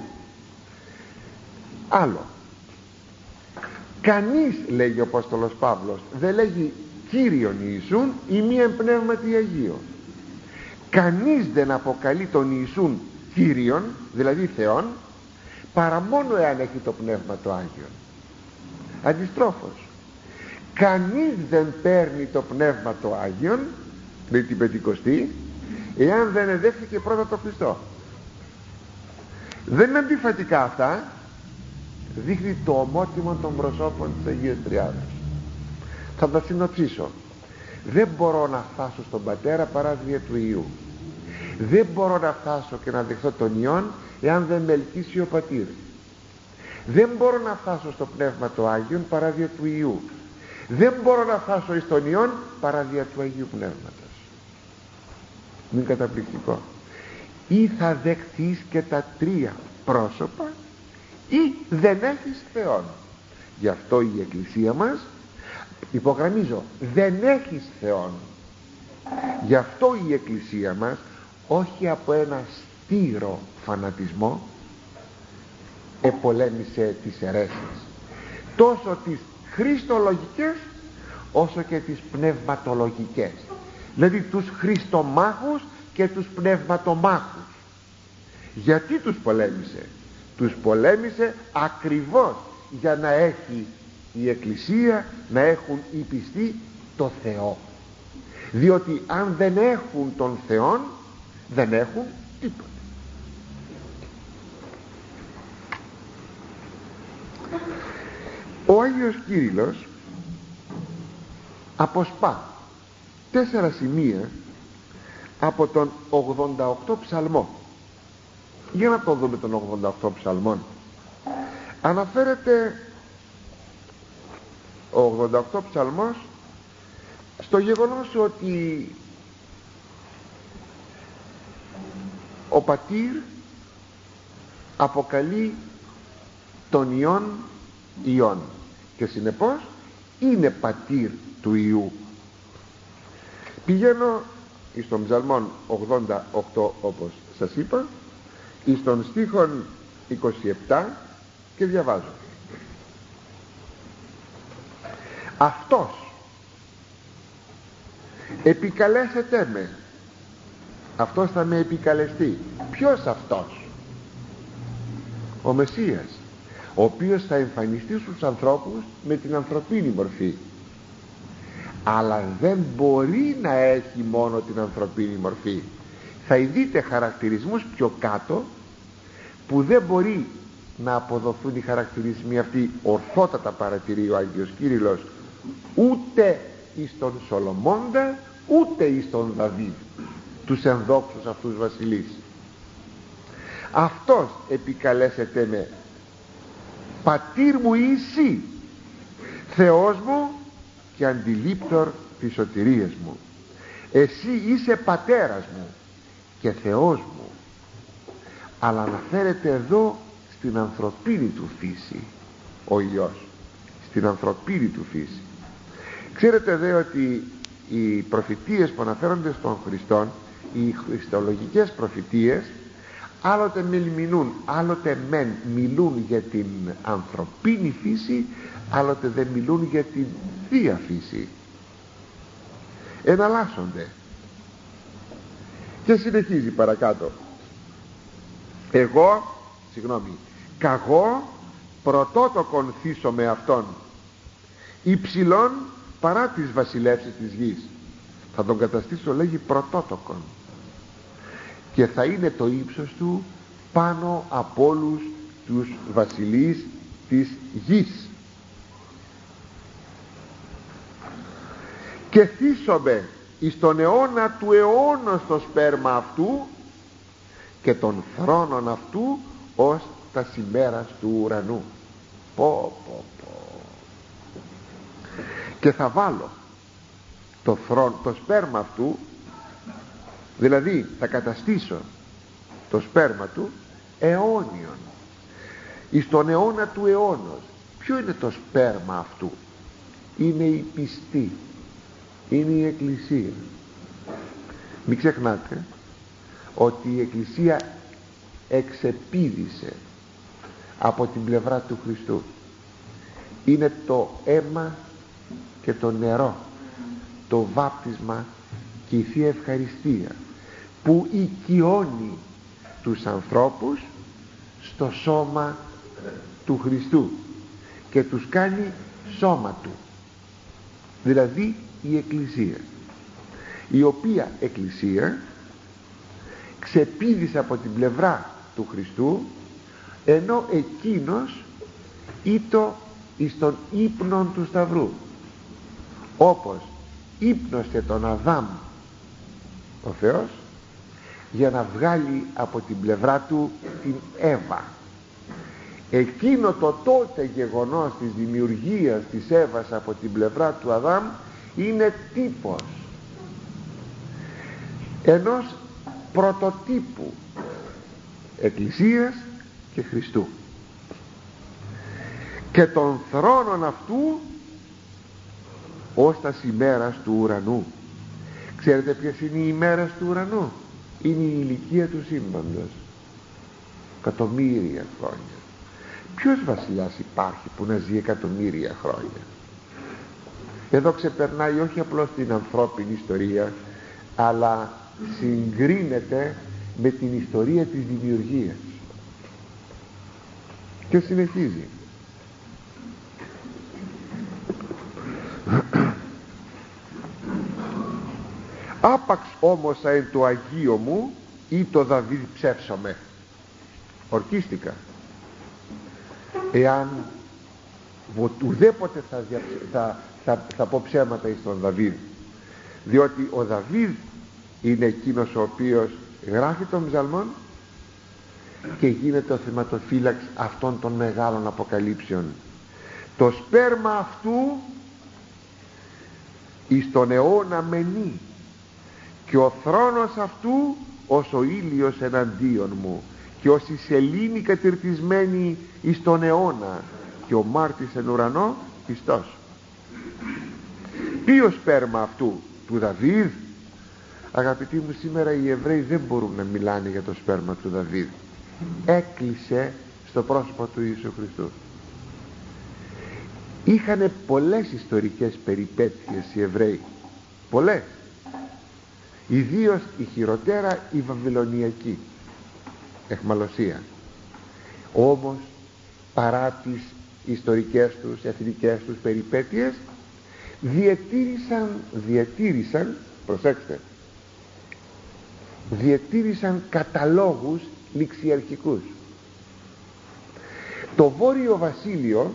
Άλλο, κανείς, λέγει ο Απόστολος Παύλος, δεν λέγει Κύριον Ιησούν ή μίαν πνεύματι Αγίο. Κανείς δεν αποκαλεί τον Ιησούν Κύριον, δηλαδή Θεόν, παρά μόνο εάν έχει το Πνεύμα το Άγιον. Αντιστρόφως, κανείς δεν παίρνει το Πνεύμα το Άγιον, λέει την Πεντηκοστή, εάν δεν εδέχθηκε πρώτα το Χριστό. Δεν είναι αντιφατικά αυτά, δείχνει το ομότιμο των προσώπων της Αγίας Τριάδας. Θα τα συνοψίσω. Δεν μπορώ να φτάσω στον Πατέρα παρά δια του Υιού. Δεν μπορώ να φτάσω και να δεχθώ τον Υιόν εάν δεν με ελκύσει ο Πατήρ. Δεν μπορώ να φτάσω στο Πνεύμα το Άγιον παρά δια του Υιού. Δεν μπορώ να φτάσω εις τον Υιόν παρά δια του Αγίου Πνεύματος. Είναι καταπληκτικό. Ή θα δεχθείς και τα τρία πρόσωπα ή δεν έχεις Θεόν. Γι' αυτό η Εκκλησία μας, υπογραμμίζω, δεν έχεις Θεόν. Γι' αυτό η Εκκλησία μας, όχι από ένα στήρο φανατισμό, επολέμησε τις αιρέσεις, τόσο τις χριστολογικές όσο και τις πνευματολογικές, δηλαδή τους χριστομάχους και τους πνευματομάχους. Γιατί τους πολέμησε? Τους πολέμησε ακριβώς για να έχει η Εκκλησία, να έχουν οι πιστοί το Θεό, διότι αν δεν έχουν τον Θεόν δεν έχουν τίποτα. Ο Άγιος Κύριλλος αποσπά τέσσερα σημεία από τον ογδόντα οκτώ ψαλμό. Για να το δούμε τον ογδόντα οκτώ ψαλμόν. Αναφέρεται ο ογδόντα οκτώ ψαλμός στο γεγονός ότι ο Πατήρ αποκαλεί τον Υιόν Υιόν και συνεπώς είναι Πατήρ του Υιού. Πηγαίνω εις τον ψαλμόν ογδόντα οκτώ, όπως σας είπα, εις τον στίχον είκοσι επτά, και διαβάζω: αυτός επικαλέσετε με. Αυτός θα με επικαλεστεί. Ποιος αυτός? Ο Μεσσίας, ο οποίος θα εμφανιστεί στους ανθρώπους με την ανθρωπίνη μορφή, αλλά δεν μπορεί να έχει μόνο την ανθρωπίνη μορφή. Θα δείτε χαρακτηρισμούς πιο κάτω που δεν μπορεί να αποδοθούν οι χαρακτηρισμοί αυτοί, ορθότατα παρατηρεί ο Άγιος Κύριλλος, ούτε εις τον Σολομώντα ούτε εις τον Δαβίδ, τους ενδόξους αυτούς βασιλείς. Αυτός επικαλέσετε με, Πατήρ μου είσαι, Θεός μου και αντιλήπτορ της σωτηρίας μου. Εσύ είσαι πατέρας μου και Θεός μου. Αλλά αναφέρεται εδώ στην ανθρωπίνη του φύση ο Υιός, στην ανθρωπίνη του φύση. Ξέρετε δε ότι οι προφητείες που αναφέρονται στον Χριστόν, οι χριστολογικές προφητείες, άλλοτε μιλούν, άλλοτε μεν μιλούν για την ανθρωπίνη φύση, άλλοτε δεν μιλούν για την θεία φύση. Εναλλάσσονται. Και συνεχίζει παρακάτω: εγώ, συγγνώμη, καγώ πρωτότοκον θύσω με αυτόν, υψηλόν παρά τις βασιλεύσεις της γης. Θα τον καταστήσω, λέγει, πρωτότοκον, και θα είναι το ύψος του πάνω από όλους τους βασιλείς της γης. Και θύσομαι εις τον αιώνα του αιώνος το σπέρμα αυτού και των θρόνων αυτού ως τα σημέρας του ουρανού. Πω πω πω. και θα βάλω το, θρόν, το σπέρμα αυτού, δηλαδή θα καταστήσω το σπέρμα του αιώνιον, εις τον αιώνα του αιώνος. Ποιο είναι το σπέρμα αυτού? Είναι η πιστή, είναι η Εκκλησία. Μην ξεχνάτε ότι η Εκκλησία εξεπήδησε από την πλευρά του Χριστού. Είναι το αίμα και το νερό, το βάπτισμα και η Θεία Ευχαριστία που οικειώνει τους ανθρώπους στο σώμα του Χριστού και τους κάνει σώμα του, δηλαδή η Εκκλησία, η οποία Εκκλησία ξεπήδησε από την πλευρά του Χριστού, ενώ εκείνος ήτο εις τον ύπνον του Σταυρού, όπως ύπνωσε τον Αδάμ ο Θεός για να βγάλει από την πλευρά του την Εύα. Εκείνο το τότε γεγονός της δημιουργίας της Εύας από την πλευρά του Αδάμ είναι τύπος ενός πρωτοτύπου Εκκλησίας και Χριστού, και των θρόνων αυτού ως τας ημέρας του ουρανού. Ξέρετε ποιες είναι οι ημέρες του ουρανού? Είναι η ηλικία του σύμπαντος, εκατομμύρια χρόνια. Ποιος βασιλιάς υπάρχει που να ζει εκατομμύρια χρόνια? Εδώ ξεπερνάει όχι απλώς την ανθρώπινη ιστορία, αλλά συγκρίνεται με την ιστορία της δημιουργίας. Και συνεχίζει. Άπαξ όμως εν το Αγίο μου ή το Δαβίδ ψεύσομαι. Ορκίστηκα. Εάν ουδέποτε θα, θα, θα, θα πω ψέματα εις τον Δαβίδ, διότι ο Δαβίδ είναι εκείνος ο οποίος γράφει των ψαλμών και γίνεται ο θεματοφύλαξ αυτών των μεγάλων αποκαλύψεων. Το σπέρμα αυτού εις τον αιώνα μενεί, και ο θρόνος αυτού ως ο ήλιος εναντίον μου, και ως η σελήνη κατηρτισμένη εις τον αιώνα, και ο μάρτης εν ουρανό πιστός. Ποιο σπέρμα αυτού? Του Δαβίδ. Αγαπητοί μου, σήμερα οι Εβραίοι δεν μπορούν να μιλάνε για το σπέρμα του Δαβίδ. Έκλεισε στο πρόσωπο του Ιησού Χριστού. Είχανε πολλές ιστορικές περιπέτειες οι Εβραίοι, πολλές, ιδίως η χειροτέρα η βαβυλωνιακή εχμαλωσία. Όμως παρά τις ιστορικές τους, εθνικές τους περιπέτειες, διατήρησαν, διατήρησαν, προσέξτε, διατήρησαν καταλόγους ληξιαρχικούς. Το Βόρειο Βασίλειο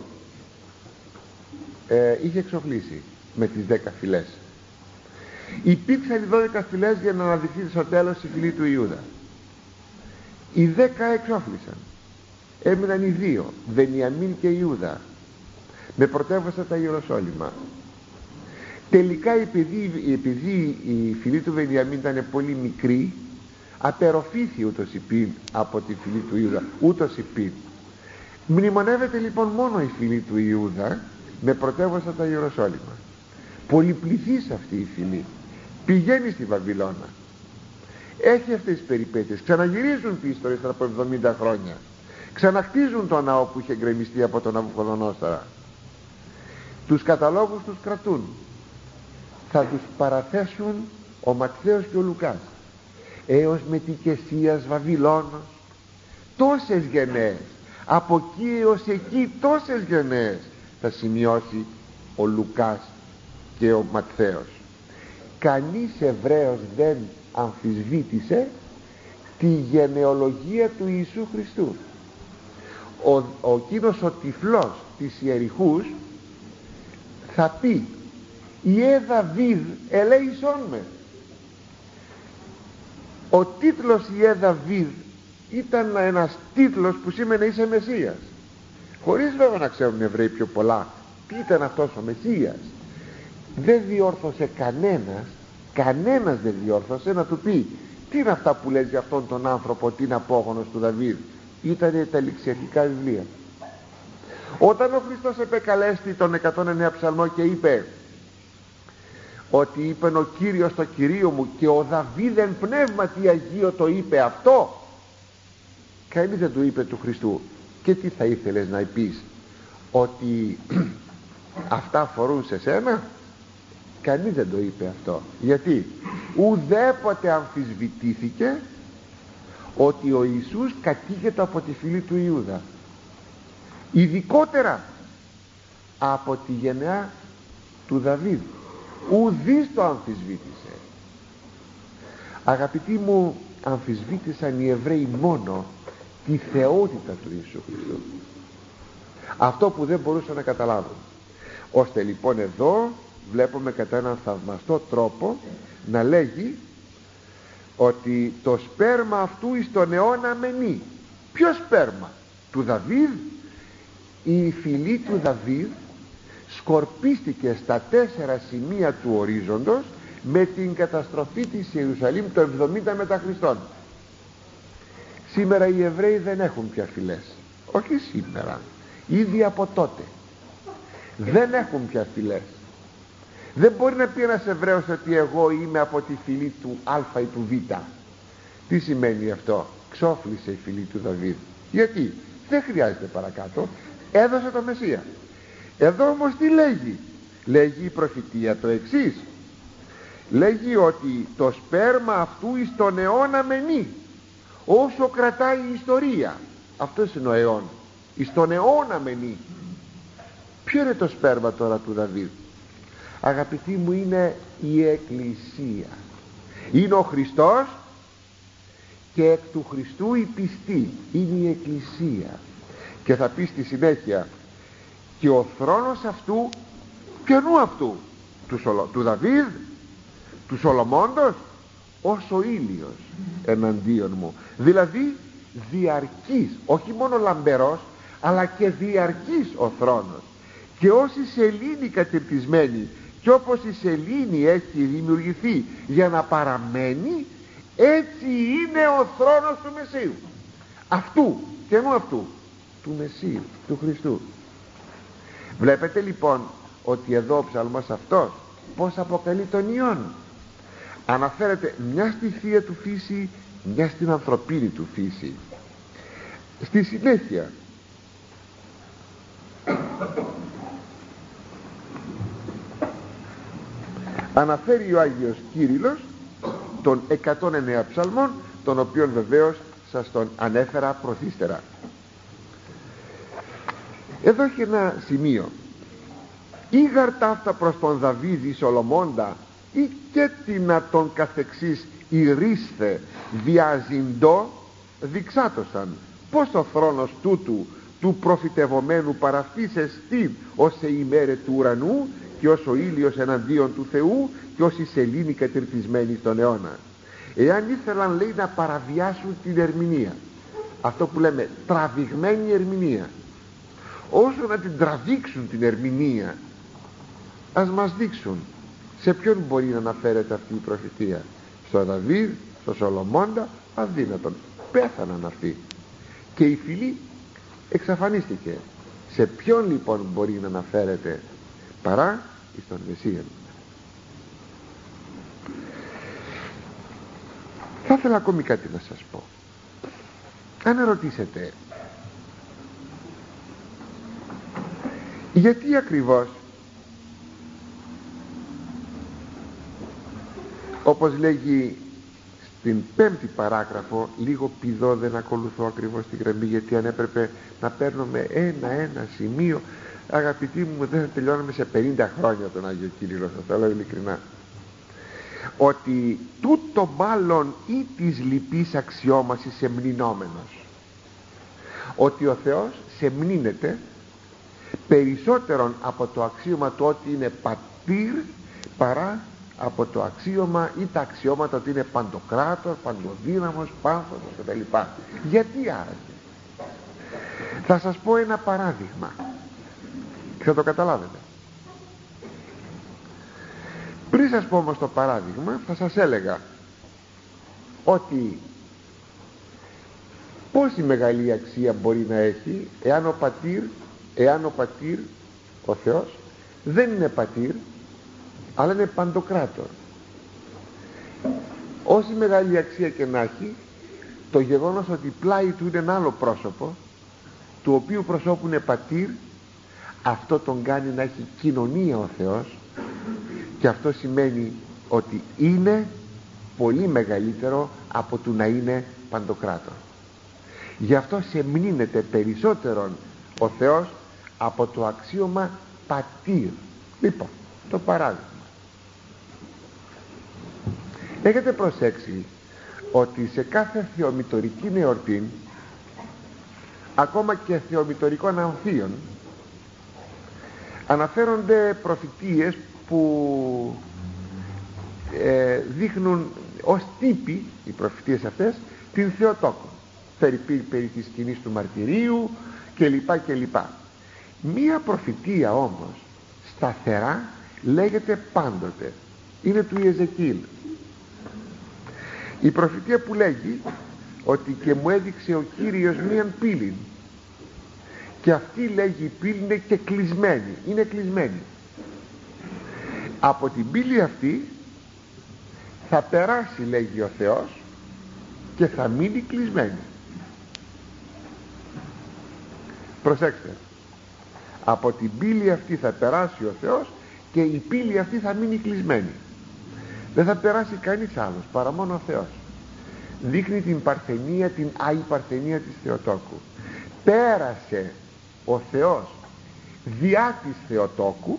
ε, είχε εξοφλήσει με τις δέκα φυλές. Υπήρξαν οι δώδεκα φυλές για να αναδειχθεί στο τέλος η φυλή του Ιούδα. Οι δέκα εξόφλησαν. Έμειναν οι δύο, Βενιαμίν και Ιούδα, με πρωτεύουσα τα Ιεροσόλυμα. Τελικά επειδή, επειδή η φυλή του Βενιαμίν ήταν πολύ μικρή, απεροφήθη ούτως υπήν από τη φυλή του Ιούδα, ούτως υπήν. Μνημονεύεται λοιπόν μόνο η φυλή του Ιούδα με πρωτεύουσα τα Ιεροσόλυμα. Πολυπληθής αυτή η φυλή, πηγαίνει στη Βαβυλώνα, έχει αυτές τις περιπέτειες, ξαναγυρίζουν πίσω ύστερα από εβδομήντα χρόνια, ξανακτίζουν το ναό που είχε γκρεμιστεί από τον Ναβουχοδονόσορα. Τους καταλόγους τους κρατούν, θα τους παραθέσουν ο Ματθαίος και ο Λουκάς έως με τη Κεσίας Βαβυλώνος, τόσες γενναίες, από εκεί έως εκεί τόσες γενναίες θα σημειώσει ο Λουκάς και ο Ματθαίος. Κανείς Εβραίος δεν αμφισβήτησε τη γενεολογία του Ιησού Χριστού. Ο, ο εκείνος ο τυφλός της Ιεριχούς θα πει «Ιε Δαβίδ ελέησόν με». Ο τίτλος Ιε Δαβίδ ήταν ένας τίτλος που σήμαινε είσαι Μεσσίας, χωρίς βέβαια να ξέρουν οι Εβραίοι πιο πολλά τι ήταν αυτός ο Μεσσίας. δεν διόρθωσε κανένας, κανένας δεν διόρθωσε να του πει τι είναι αυτά που λες για αυτόν τον άνθρωπο, τι είναι απόγονος του Δαβίδ. Ήτανε τα ληξιαρχικά βιβλία. Όταν ο Χριστός επεκαλέστη τον εκατόν εννέα ψαλμό και είπε ότι είπε ο Κύριος το Κυρίο μου, και ο Δαβίδ εν πνεύματι Αγίο το είπε αυτό, κανείς δεν του είπε του Χριστού και τι θα ήθελες να πεις, ότι αυτά αφορούν σε σένα? Κανείς δεν το είπε αυτό. Γιατί ουδέποτε αμφισβητήθηκε ότι ο Ιησούς κατήγεται από τη φυλή του Ιούδα, ειδικότερα από τη γενεά του Δαβίδ. Ουδής το αμφισβήτησε. Αγαπητοί μου, αμφισβήτησαν οι Εβραίοι μόνο τη θεότητα του Ιησού Χριστού, αυτό που δεν μπορούσαν να καταλάβουν. Ώστε λοιπόν εδώ βλέπουμε κατά έναν θαυμαστό τρόπο να λέγει ότι το σπέρμα αυτού εις τον αιώνα μενεί. Ποιο σπέρμα? Του Δαβίδ. Η φυλή του Δαβίδ σκορπίστηκε στα τέσσερα σημεία του ορίζοντος με την καταστροφή της Ιερουσαλήμ το εβδομήντα μετά Χριστόν. Σήμερα οι Εβραίοι δεν έχουν πια φυλές. Όχι σήμερα, ήδη από τότε δεν έχουν πια φυλές. Δεν μπορεί να πει ένας Εβραίος ότι εγώ είμαι από τη φυλή του Α ή του Β. Τι σημαίνει αυτό? Ξόφλησε η φυλή του Δαβίδ. Γιατί? Δεν χρειάζεται παρακάτω, έδωσε το Μεσσία. Εδώ όμως τι λέγει? Λέγει η προφητεία το εξής. Λέγει ότι το σπέρμα αυτού εις τον αιώνα μενεί, όσο κρατάει η ιστορία. Αυτός είναι ο αιών. Εις τον αιώνα μενεί. Ποιο είναι το σπέρμα τώρα του Δαβίδ? Αγαπητοί μου, είναι η Εκκλησία. Είναι ο Χριστός και εκ του Χριστού η πιστή. Είναι η Εκκλησία. Και θα πει στη συνέχεια, και ο θρόνος αυτού, ποιονού αυτού? Του, Σολο, του Δαβίδ, του Σολομώντος, ως ο ήλιος εναντίον μου. Δηλαδή διαρκής, όχι μόνο λαμπερός, αλλά και διαρκής ο θρόνος. Και ως η σελήνη κατηρτισμένη, και όπως η σελήνη έχει δημιουργηθεί για να παραμένει, έτσι είναι ο θρόνος του Μεσσίου. Αυτού, και ενώ αυτού, του Μεσσίου, του Χριστού. Βλέπετε λοιπόν ότι εδώ ο ψαλμός αυτός πως αποκαλεί τον Υιόν. Αναφέρεται μια στη θεία του φύση, μια στην ανθρωπίνη του φύση. Στη συνέχεια αναφέρει ο Άγιος Κύριλλος των εκατόν εννέα ψαλμών, τον οποίον βεβαίως σας τον ανέφερα προθύστερα. Εδώ έχει ένα σημείο. Ήγαρ ταύτα προς τον Δαβίδη Σολομώντα, ή και τι να τον καθεξής ηρίστε διαζυντό διξάτωσαν, πως ο θρόνος τούτου του προφητευομένου παραυτής εστίν ως σε ημέρε του ουρανού, και ως ο ήλιος εναντίον του Θεού, και ως η σελήνη κατηρτισμένη στον αιώνα. Εάν ήθελαν, λέει, να παραβιάσουν την ερμηνεία, αυτό που λέμε τραβηγμένη ερμηνεία, όσο να την τραβήξουν την ερμηνεία, ας μας δείξουν σε ποιον μπορεί να αναφέρεται αυτή η προφητεία. Στο Δαβίδ, στο Σολομώντα? Αδύνατον. Πέθαναν αυτοί και η φυλή εξαφανίστηκε. Σε ποιον λοιπόν μπορεί να αναφέρεται παρά εις τον Μεσσίαν? Θα ήθελα ακόμη κάτι να σας πω. Αν ρωτήσετε γιατί ακριβώς, όπως λέγει στην πέμπτη παράγραφο, λίγο πηδώ, δεν ακολουθώ ακριβώς τη γραμμή, γιατί αν έπρεπε να παίρνουμε ένα-ένα σημείο, αγαπητοί μου, δεν θα τελειώνουμε σε πενήντα χρόνια τον Άγιο Κύριλλο, θα το λέω ειλικρινά. Ότι τούτο μάλλον ή της λυπής αξιόμασης σεμνηνόμενος, ότι ο Θεός σεμνύνεται περισσότερον από το αξίωμα του ότι είναι πατήρ, παρά από το αξίωμα ή τα αξιώματα ότι είναι παντοκράτορ, παντοδύναμος, πάνθος κτλ. Γιατί άραγε? Θα σας πω ένα παράδειγμα και θα το καταλάβετε. Πριν σας πω όμως το παράδειγμα, θα σας έλεγα ότι πόση μεγάλη αξία μπορεί να έχει εάν ο πατήρ, εάν ο πατήρ, ο Θεός, δεν είναι πατήρ, αλλά είναι παντοκράτορ. Όση μεγάλη αξία και να έχει το γεγονός ότι πλάι του είναι ένα άλλο πρόσωπο, του οποίου προσώπου είναι πατήρ, αυτό τον κάνει να έχει κοινωνία ο Θεός, και αυτό σημαίνει ότι είναι πολύ μεγαλύτερο από του να είναι παντοκράτορ. Γι' αυτό σεμνύνεται περισσότερον ο Θεός από το αξίωμα πατήρ. Λοιπόν, το παράδειγμα. Έχετε προσέξει ότι σε κάθε θεομητορική εορτή, ακόμα και θεομητορικών αμφίων, αναφέρονται προφητείες που ε, δείχνουν ως τύποι, οι προφητείες αυτές, την Θεοτόκο. Περί, περί της σκηνής του μαρτυρίου κλπ. κλπ. Μία προφητεία όμως σταθερά λέγεται πάντοτε, είναι του Ιεζεκίηλ. Η προφητεία που λέγει ότι και μου έδειξε ο Κύριος μίαν πύλην, και αυτή, λέγει, η πύλη είναι και κλεισμένη, είναι κλεισμένη. Από την πύλη αυτή θα περάσει, λέγει ο Θεός, και θα μείνει κλεισμένη. Προσέξτε, από την πύλη αυτή θα περάσει ο Θεός και η πύλη αυτή θα μείνει κλεισμένη. Δεν θα περάσει κανείς άλλος παρά μόνο ο Θεός. Δείχνει την παρθενία, την Άγη Παρθενία της Θεοτόκου. Πέρασε ο Θεός διά της Θεοτόκου.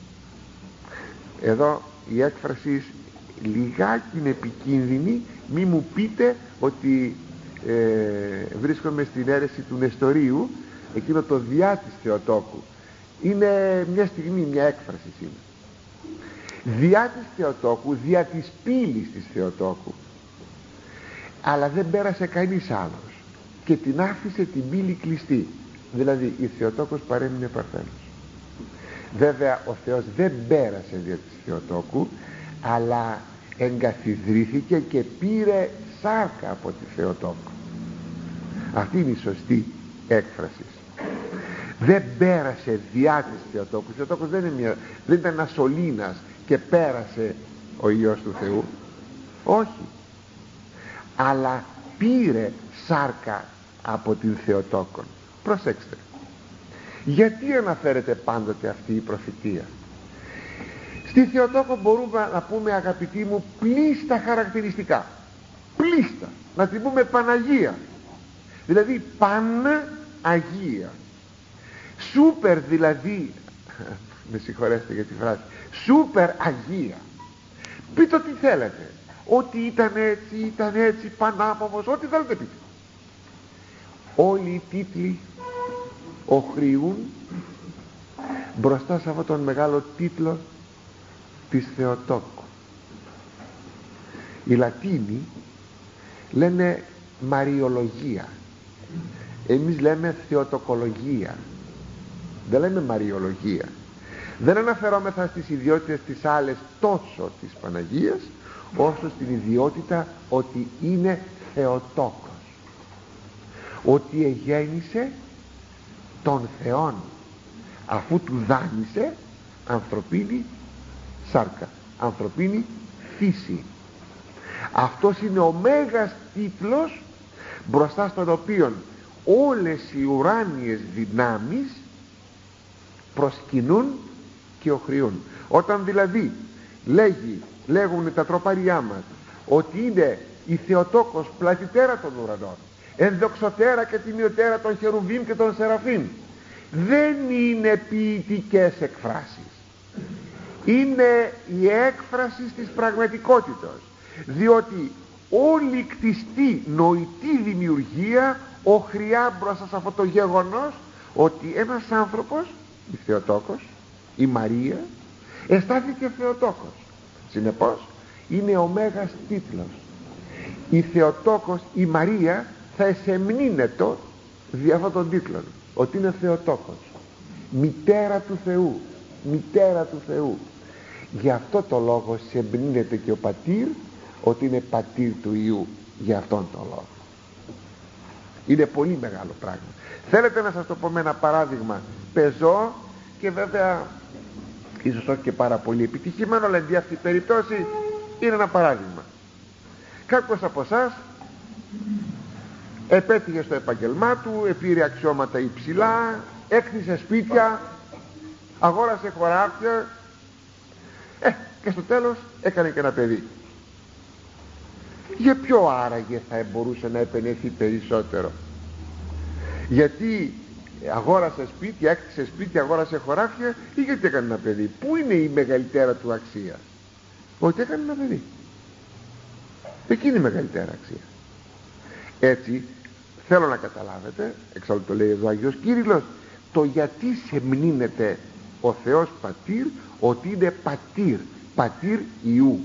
Εδώ η έκφραση λιγάκι είναι επικίνδυνη, μη μου πείτε ότι ε, βρίσκομαι στην αίρεση του Νεστορίου. Εκείνο το διά της Θεοτόκου είναι μια στιγμή, μια έκφραση είναι. Διά της Θεοτόκου, διά της πύλης της Θεοτόκου, αλλά δεν πέρασε κανείς άλλος και την άφησε την πύλη κλειστή. Δηλαδή η Θεοτόκος παρέμεινε παρθένος. Βέβαια ο Θεός δεν πέρασε δια της Θεοτόκου, αλλά εγκαθιδρύθηκε και πήρε σάρκα από τη Θεοτόκο. Αυτή είναι η σωστή έκφραση. Δεν πέρασε διά της Θεοτόκου. Η Θεοτόκος δεν, είναι μια, δεν ήταν ένας σωλήνας και πέρασε ο Υιός του Θεού. Όχι. Αλλά πήρε σάρκα από την Θεοτόκον. Προσέξτε. Γιατί αναφέρεται πάντοτε αυτή η προφητεία? Στη Θεοτόκο μπορούμε να πούμε, αγαπητοί μου, πλήστα χαρακτηριστικά. Πλήστα. Να την πούμε Παναγία. Δηλαδή Παναγία. Σούπερ δηλαδή, με συγχωρέστε για τη φράση, σούπερ Αγία. Πείτε ό,τι θέλετε. Ότι ήταν έτσι, ήταν έτσι, πανάπομος, ό,τι θέλετε πείτε. Όλοι οι τίτλοι οχριούν μπροστά σε αυτόν τον μεγάλο τίτλο της Θεοτόκου. Οι Λατίνοι λένε Μαριολογία, εμείς λέμε Θεοτοκολογία, δεν λέμε Μαριολογία. Δεν αναφερόμεθα στις ιδιότητες της άλλες τόσο της Παναγίας, όσο στην ιδιότητα ότι είναι Θεοτόκος, ότι εγέννησε τον Θεόν αφού του δάνεισε ανθρωπίνη σάρκα, ανθρωπίνη φύση. Αυτός είναι ο μέγας τίτλος μπροστά στον οποίον όλες οι ουράνιες δυνάμεις προσκυνούν και οχριούν. Όταν δηλαδή λέγει, λέγουν τα τροπάριά μας ότι είναι η Θεοτόκος πλατιτέρα των ουρανών, ενδοξωτέρα και τιμιωτέρα των χερουβίμ και των σεραφείμ, δεν είναι ποιητικές εκφράσεις, είναι η έκφραση της πραγματικότητας, διότι όλη κτιστή νοητή δημιουργία οχριά μπροστά σε αυτό το γεγονός ότι ένας άνθρωπος, η Θεοτόκος, η Μαρία, αισθάθηκε Θεοτόκος. Συνεπώς είναι ο μέγας τίτλος. Η Θεοτόκος, η Μαρία, θα εσεμνύνετο δι' αυτόν τον τίτλο, ότι είναι Θεοτόκος, μητέρα του Θεού, μητέρα του Θεού. Γι' αυτό το λόγο σεμπνύνεται και ο πατήρ ότι είναι πατήρ του Υιού, γι' αυτόν τον λόγο. Είναι πολύ μεγάλο πράγμα. Θέλετε να σας το πω με ένα παράδειγμα πεζό, και βέβαια ίσως όχι και πάρα πολύ επιτυχημένο, αλλά εν αυτή η περίπτωση είναι ένα παράδειγμα. Κάποιος από εσάς επέτυχε στο επαγγελμά του, επήρε αξιώματα υψηλά, έκτισε σπίτια, αγόρασε χωράφια, ε, και στο τέλος έκανε και ένα παιδί. Για ποιο άραγε θα μπορούσε να επενεθεί περισσότερο? Γιατί αγόρασε σπίτια, έκτισε σπίτια, αγόρασε χωράφια, ή γιατί έκανε ένα παιδί? Πού είναι η μεγαλύτερα του αξία? Ότι έκανε ένα παιδί. Εκείνη η μεγαλύτερα αξία. Έτσι θέλω να καταλάβετε, εξάλλου το λέει εδώ ο Άγιος Κύριλλος, το γιατί σεμνύνεται ο Θεός πατήρ, ότι είναι πατήρ, πατήρ Υιού.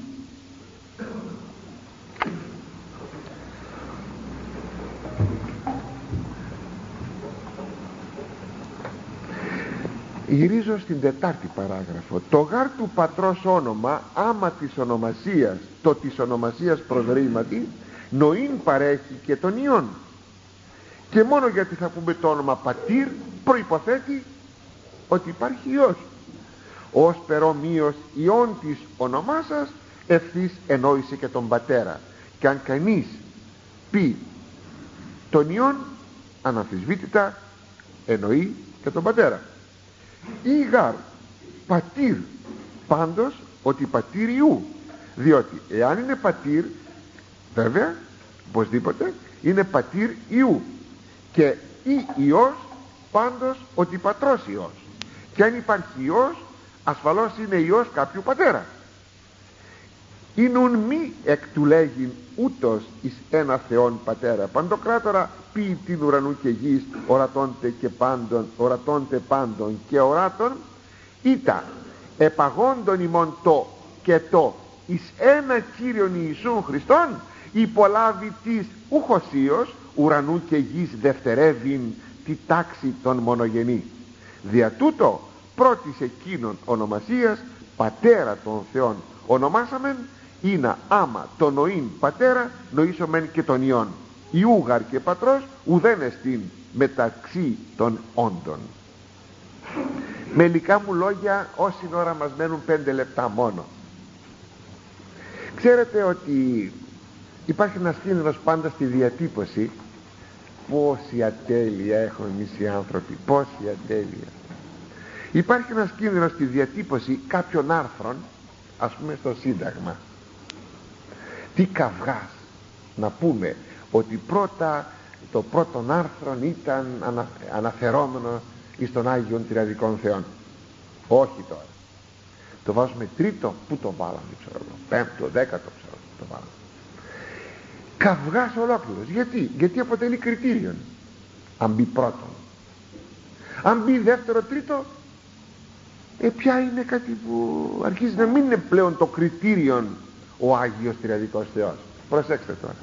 Γυρίζω στην τετάρτη παράγραφο. Το γάρ του πατρός όνομα, άμα της ονομασίας, το της ονομασίας προσρήματι, νοήν παρέχει και τον Υιόν. Και μόνο γιατί θα πούμε το όνομα πατήρ προϋποθέτει ότι υπάρχει Υιός. Ως περομοίως Υιόν της ονομάς σας, ευθύς ενόησε και τον πατέρα. Και αν κανείς πει τον Υιόν, αναμφισβήτητα εννοεί και τον πατέρα. Ή γάρ πατήρ πάντως ότι πατήρ Υιού, διότι εάν είναι πατήρ, βέβαια οπωσδήποτε είναι πατήρ Υιού, και ή Υιός πάντως ότι πατρός Υιός, και αν υπάρχει Υιός ασφαλώς είναι Υιός κάποιου πατέρα. Ήνουν μη εκ του λέγειν ούτως εις ένα Θεόν πατέρα παντοκράτορα, ποιη την ουρανού και γης, ορατώντε και πάντων, ορατώντε πάντων και οράτων, ήτα επαγόντων ημών το και το εις ένα Κύριον Ιησούν Χριστόν, υπολάβει της ουχωσίως ουρανού και γης δευτερεύειν τη τάξη των μονογενή. Δια τούτο πρώτης εκείνων ονομασίας πατέρα των Θεών ονομάσαμεν, είναι άμα το νοήν πατέρα νοήσομεν και τον Υιόν. Ιούγαρ και πατρός ουδέν εστίν μεταξύ των όντων. Με λικά μου λόγια, όση ώρα μας μένουν πέντε λεπτά μόνο. Ξέρετε ότι υπάρχει ένας κίνδυνος πάντα στη διατύπωση. Πόση ατέλεια έχουν εμείς οι άνθρωποι, πόση ατέλεια. Υπάρχει ένας κίνδυνος στη διατύπωση κάποιων άρθρων, ας πούμε στο Σύνταγμα. Τι καυγάς να πούμε ότι πρώτα το πρώτον άρθρον ήταν ανα, αναφερόμενο εις τον Άγιον Τριαδικών Θεών. Όχι τώρα. Το βάζουμε τρίτο, πού το βάλαμε, ξέρω εγώ, πέμπτο, δέκατο, ξέρω, το βάλαμε. Καυγάς ολόκληρος. Γιατί? Γιατί αποτελεί κριτήριο. Αν μπει πρώτον. Αν μπει δεύτερο, τρίτο, ε, πια είναι κάτι που αρχίζει να μην είναι πλέον το κριτήριο ο Άγιος Τριαδικός Θεός. Προσέξτε τώρα.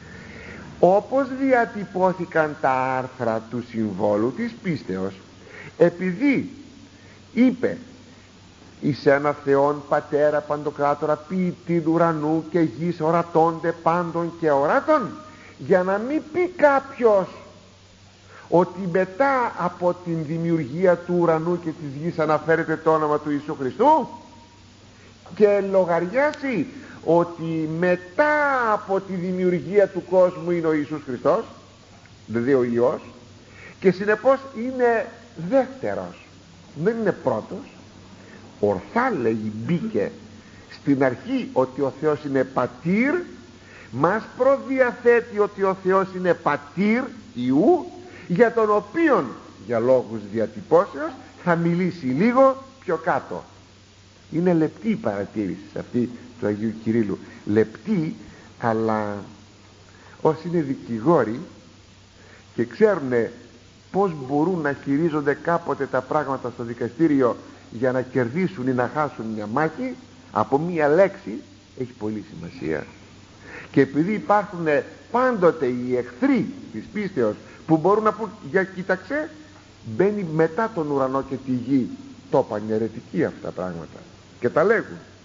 Όπως διατυπώθηκαν τα άρθρα του συμβόλου της πίστεως, επειδή είπε εις ένα Θεόν πατέρα παντοκράτορα ποιητήν ουρανού και γης ορατώνται πάντων και οράτων, για να μην πει κάποιος ότι μετά από την δημιουργία του ουρανού και της γης αναφέρεται το όνομα του Ιησού Χριστού, και λογαριάσει ότι μετά από τη δημιουργία του κόσμου είναι ο Ιησούς Χριστός, δηλαδή ο Υιός, και συνεπώς είναι δεύτερος, δεν είναι πρώτος. Ορθά λέγει, μπήκε στην αρχή ότι ο Θεός είναι πατήρ, μας προδιαθέτει ότι ο Θεός είναι πατήρ Υιού, για τον οποίον για λόγους διατυπώσεως θα μιλήσει λίγο πιο κάτω. Είναι λεπτή η παρατήρηση αυτή του Αγίου Κυρίλλου, λεπτή, αλλά όσοι είναι δικηγόροι και ξέρουν πως μπορούν να χειρίζονται κάποτε τα πράγματα στο δικαστήριο για να κερδίσουν ή να χάσουν μια μάχη, από μια λέξη έχει πολύ σημασία. Και επειδή υπάρχουν πάντοτε οι εχθροί της πίστεως που μπορούν να πούν, για κοίταξε, μπαίνει μετά τον ουρανό και τη γη, το είπαν αιρετικοί αυτά τα πράγματα και τα λέγουν,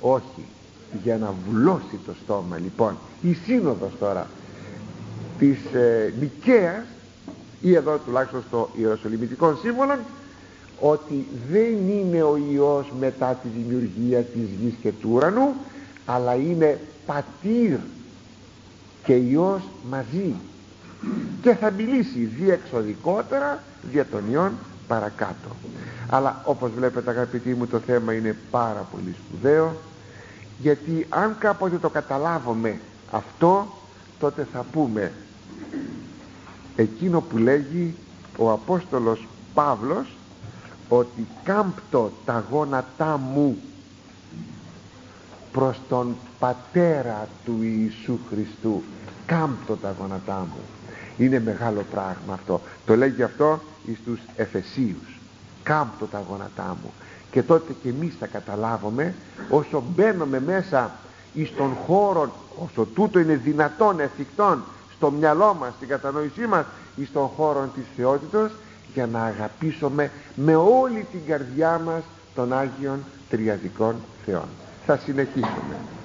Όχι, για να βουλώσει το στόμα. Λοιπόν, η σύνοδος τώρα της ε, Νικαίας, ή εδώ τουλάχιστον στο Ιεροσολυμητικό Σύμβολο, ότι δεν είναι ο Υιός μετά τη δημιουργία της γης και του ουρανού, αλλά είναι πατήρ και Υιός μαζί, και θα μιλήσει διεξοδικότερα δια των Υιών παρακάτω. Αλλά όπως βλέπετε αγαπητοί μου, το θέμα είναι πάρα πολύ σπουδαίο, γιατί αν κάποτε το καταλάβουμε αυτό, τότε θα πούμε εκείνο που λέγει ο Απόστολος Παύλος, ότι κάμπτω τα γόνατά μου προς τον Πατέρα του Ιησού Χριστού. Κάμπτω τα γόνατά μου. Είναι μεγάλο πράγμα αυτό. Το λέγει αυτό εις τους Εφεσίους. Κάμπτω τα γόνατά μου. Και τότε και εμείς θα καταλάβουμε, όσο μπαίνουμε μέσα εις τον χώρο, όσο τούτο είναι δυνατόν, εφικτόν στο μυαλό μας, στην κατανόησή μας, εις τον χώρο της θεότητος, για να αγαπήσουμε με όλη την καρδιά μας τον Άγιον Τριαδικών Θεών. Θα συνεχίσουμε.